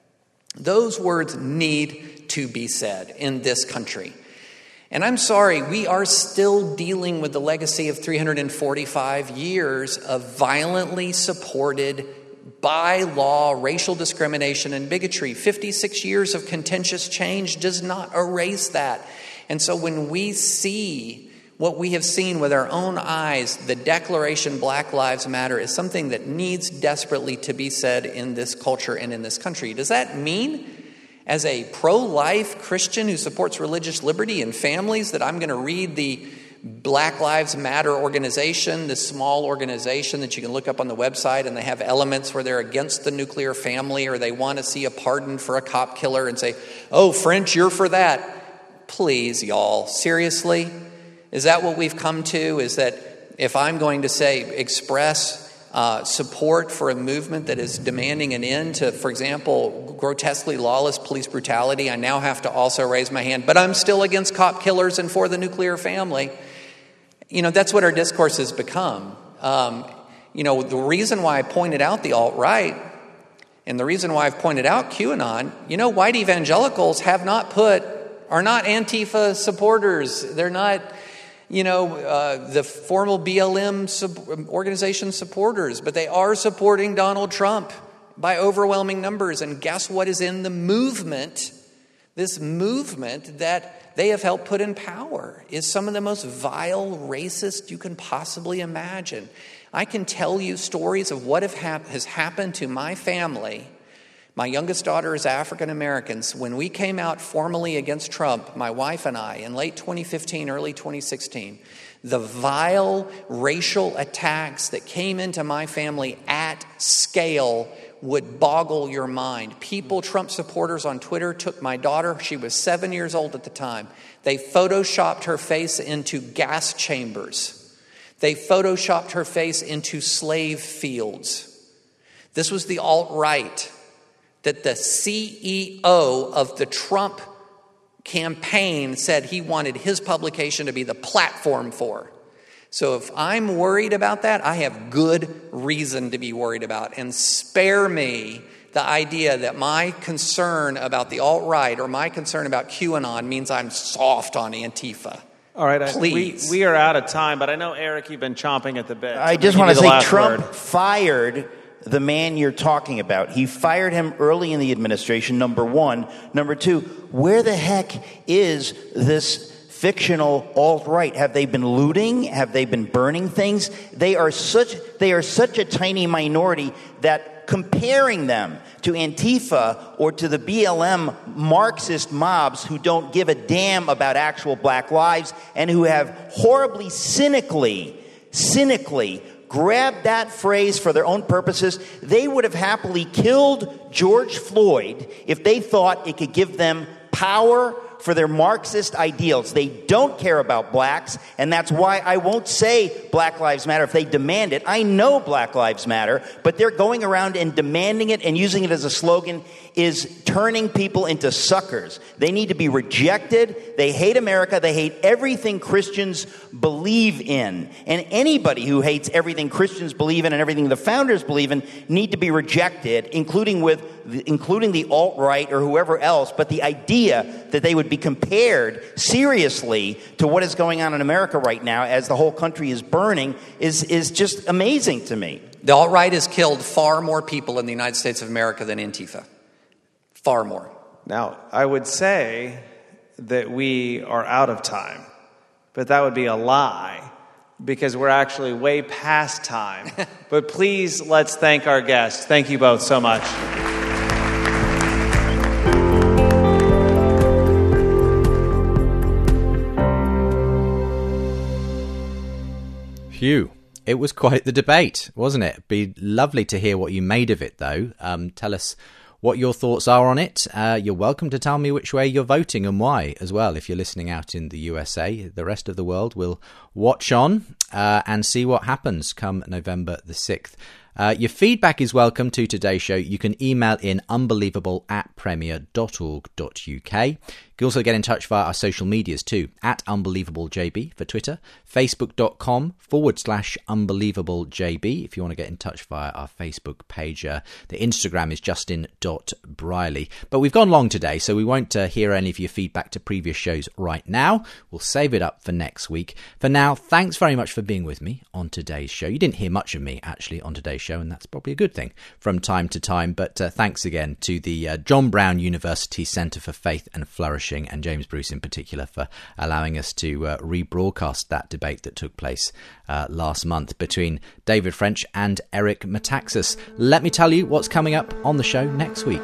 Those words need to be said in this country. And I'm sorry, we are still dealing with the legacy of three hundred forty-five years of violently supported, by law, racial discrimination and bigotry. fifty-six years of contentious change does not erase that. And so when we see what we have seen with our own eyes, the declaration Black Lives Matter is something that needs desperately to be said in this culture and in this country. Does that mean, as a pro-life Christian who supports religious liberty and families, that I'm going to read the Black Lives Matter organization, this small organization that you can look up on the website, and they have elements where they're against the nuclear family or they want to see a pardon for a cop killer and say, oh, French, you're for that. Please, y'all, seriously? Is that what we've come to? Is that if I'm going to say, express uh, support for a movement that is demanding an end to, for example, grotesquely lawless police brutality, I now have to also raise my hand, but I'm still against cop killers and for the nuclear family. You know, that's what our discourse has become. Um, you know, the reason why I pointed out the alt-right and the reason why I've pointed out QAnon, you know, white evangelicals have not put, are not Antifa supporters. They're not, you know, uh, the formal B L M sub- organization supporters, but they are supporting Donald Trump by overwhelming numbers. And guess what is in the movement? This movement that they have helped put in power is some of the most vile, racist you can possibly imagine. I can tell you stories of what have hap- has happened to my family. My youngest daughter is African American. When we came out formally against Trump, my wife and I, in late twenty fifteen, early twenty sixteen, the vile racial attacks that came into my family at scale would boggle your mind. People, Trump supporters on Twitter, took my daughter, she was seven years old at the time. They photoshopped her face into gas chambers. They photoshopped her face into slave fields. This was the alt-right that the C E O of the Trump campaign said he wanted his publication to be the platform for. So if I'm worried about that, I have good reason to be worried about. And spare me the idea that my concern about the alt-right or my concern about QAnon means I'm soft on Antifa. All right, Please. We, we are out of time, but I know, Eric, you've been chomping at the bit. I just want to say Trump word. fired the man you're talking about. He fired him early in the administration, number one. Number two, where the heck is this fictional alt-right? Have they been looting? Have they been burning things? They are such they are such a tiny minority that comparing them to Antifa or to the B L M Marxist mobs who don't give a damn about actual black lives and who have horribly cynically, cynically grabbed that phrase for their own purposes, they would have happily killed George Floyd if they thought it could give them power for their Marxist ideals. They don't care about blacks, and that's why I won't say Black Lives Matter if they demand it. I know Black Lives Matter, but they're going around and demanding it and using it as a slogan is turning people into suckers. They need to be rejected. They hate America. They hate everything Christians believe in. And anybody who hates everything Christians believe in and everything the founders believe in need to be rejected, including with including the alt-right or whoever else. But the idea that they would be compared seriously to what is going on in America right now as the whole country is burning is, is just amazing to me. The alt-right has killed far more people in the United States of America than Antifa. Far more. Now, I would say that we are out of time, but that would be a lie because we're actually way past time. But please, let's thank our guests. Thank you both so much. Phew. It was quite the debate, wasn't it? It'd be lovely to hear what you made of it, though. Um, tell us what your thoughts are on it. Uh, you're welcome to tell me which way you're voting and why as well. If you're listening out in the U S A, the rest of the world will watch on uh, and see what happens come November the sixth. Uh, your feedback is welcome to today's show. You can email in unbelievable at premier dot org dot U K. You can also get in touch via our social medias too, at unbelievablejb for Twitter, facebook.com forward slash unbelievablejb if you want to get in touch via our Facebook page. Uh, the Instagram is justin dot briley. But we've gone long today, so we won't uh, hear any of your feedback to previous shows right now. We'll save it up for next week. For now, thanks very much for being with me on today's show. You didn't hear much of me, actually, on today's show, and that's probably a good thing from time to time. But uh, thanks again to the uh, John Brown University Centre for Faith and Flourishing and James Bruce in particular for allowing us to uh, rebroadcast that debate that took place uh, last month between David French and Eric Metaxas. Let me tell you what's coming up on the show next week.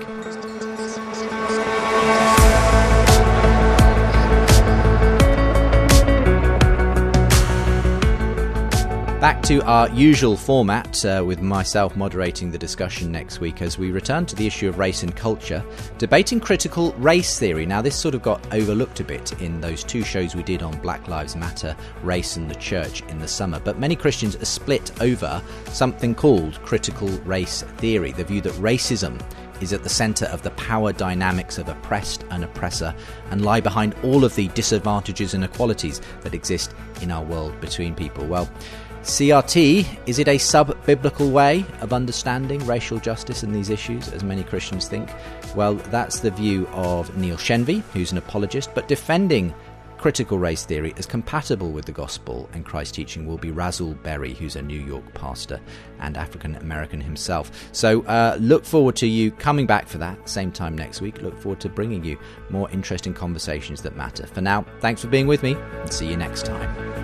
Back to our usual format uh, with myself moderating the discussion next week as we return to the issue of race and culture, debating critical race theory. Now, this sort of got overlooked a bit in those two shows we did on Black Lives Matter, race and the church in the summer, but many Christians are split over something called critical race theory, the view that racism is at the centre of the power dynamics of oppressed and oppressor and lie behind all of the disadvantages and inequalities that exist in our world between people. Well, C R T, is it a sub-biblical way of understanding racial justice and these issues, as many Christians think? Well, that's the view of Neil Shenvi, who's an apologist, but defending critical race theory as compatible with the gospel and Christ's teaching will be Rasul Berry, who's a New York pastor and African-American himself. So uh, look forward to you coming back for that same time next week. Look forward to bringing you more interesting conversations that matter. For now, thanks for being with me and see you next time.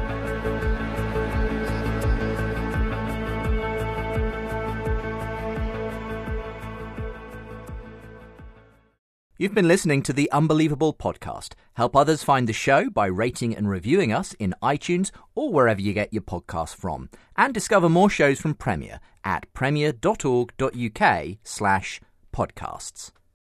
You've been listening to the Unbelievable podcast. Help others find the show by rating and reviewing us in iTunes or wherever you get your podcasts from. And discover more shows from Premier at premier.org.uk slash podcasts.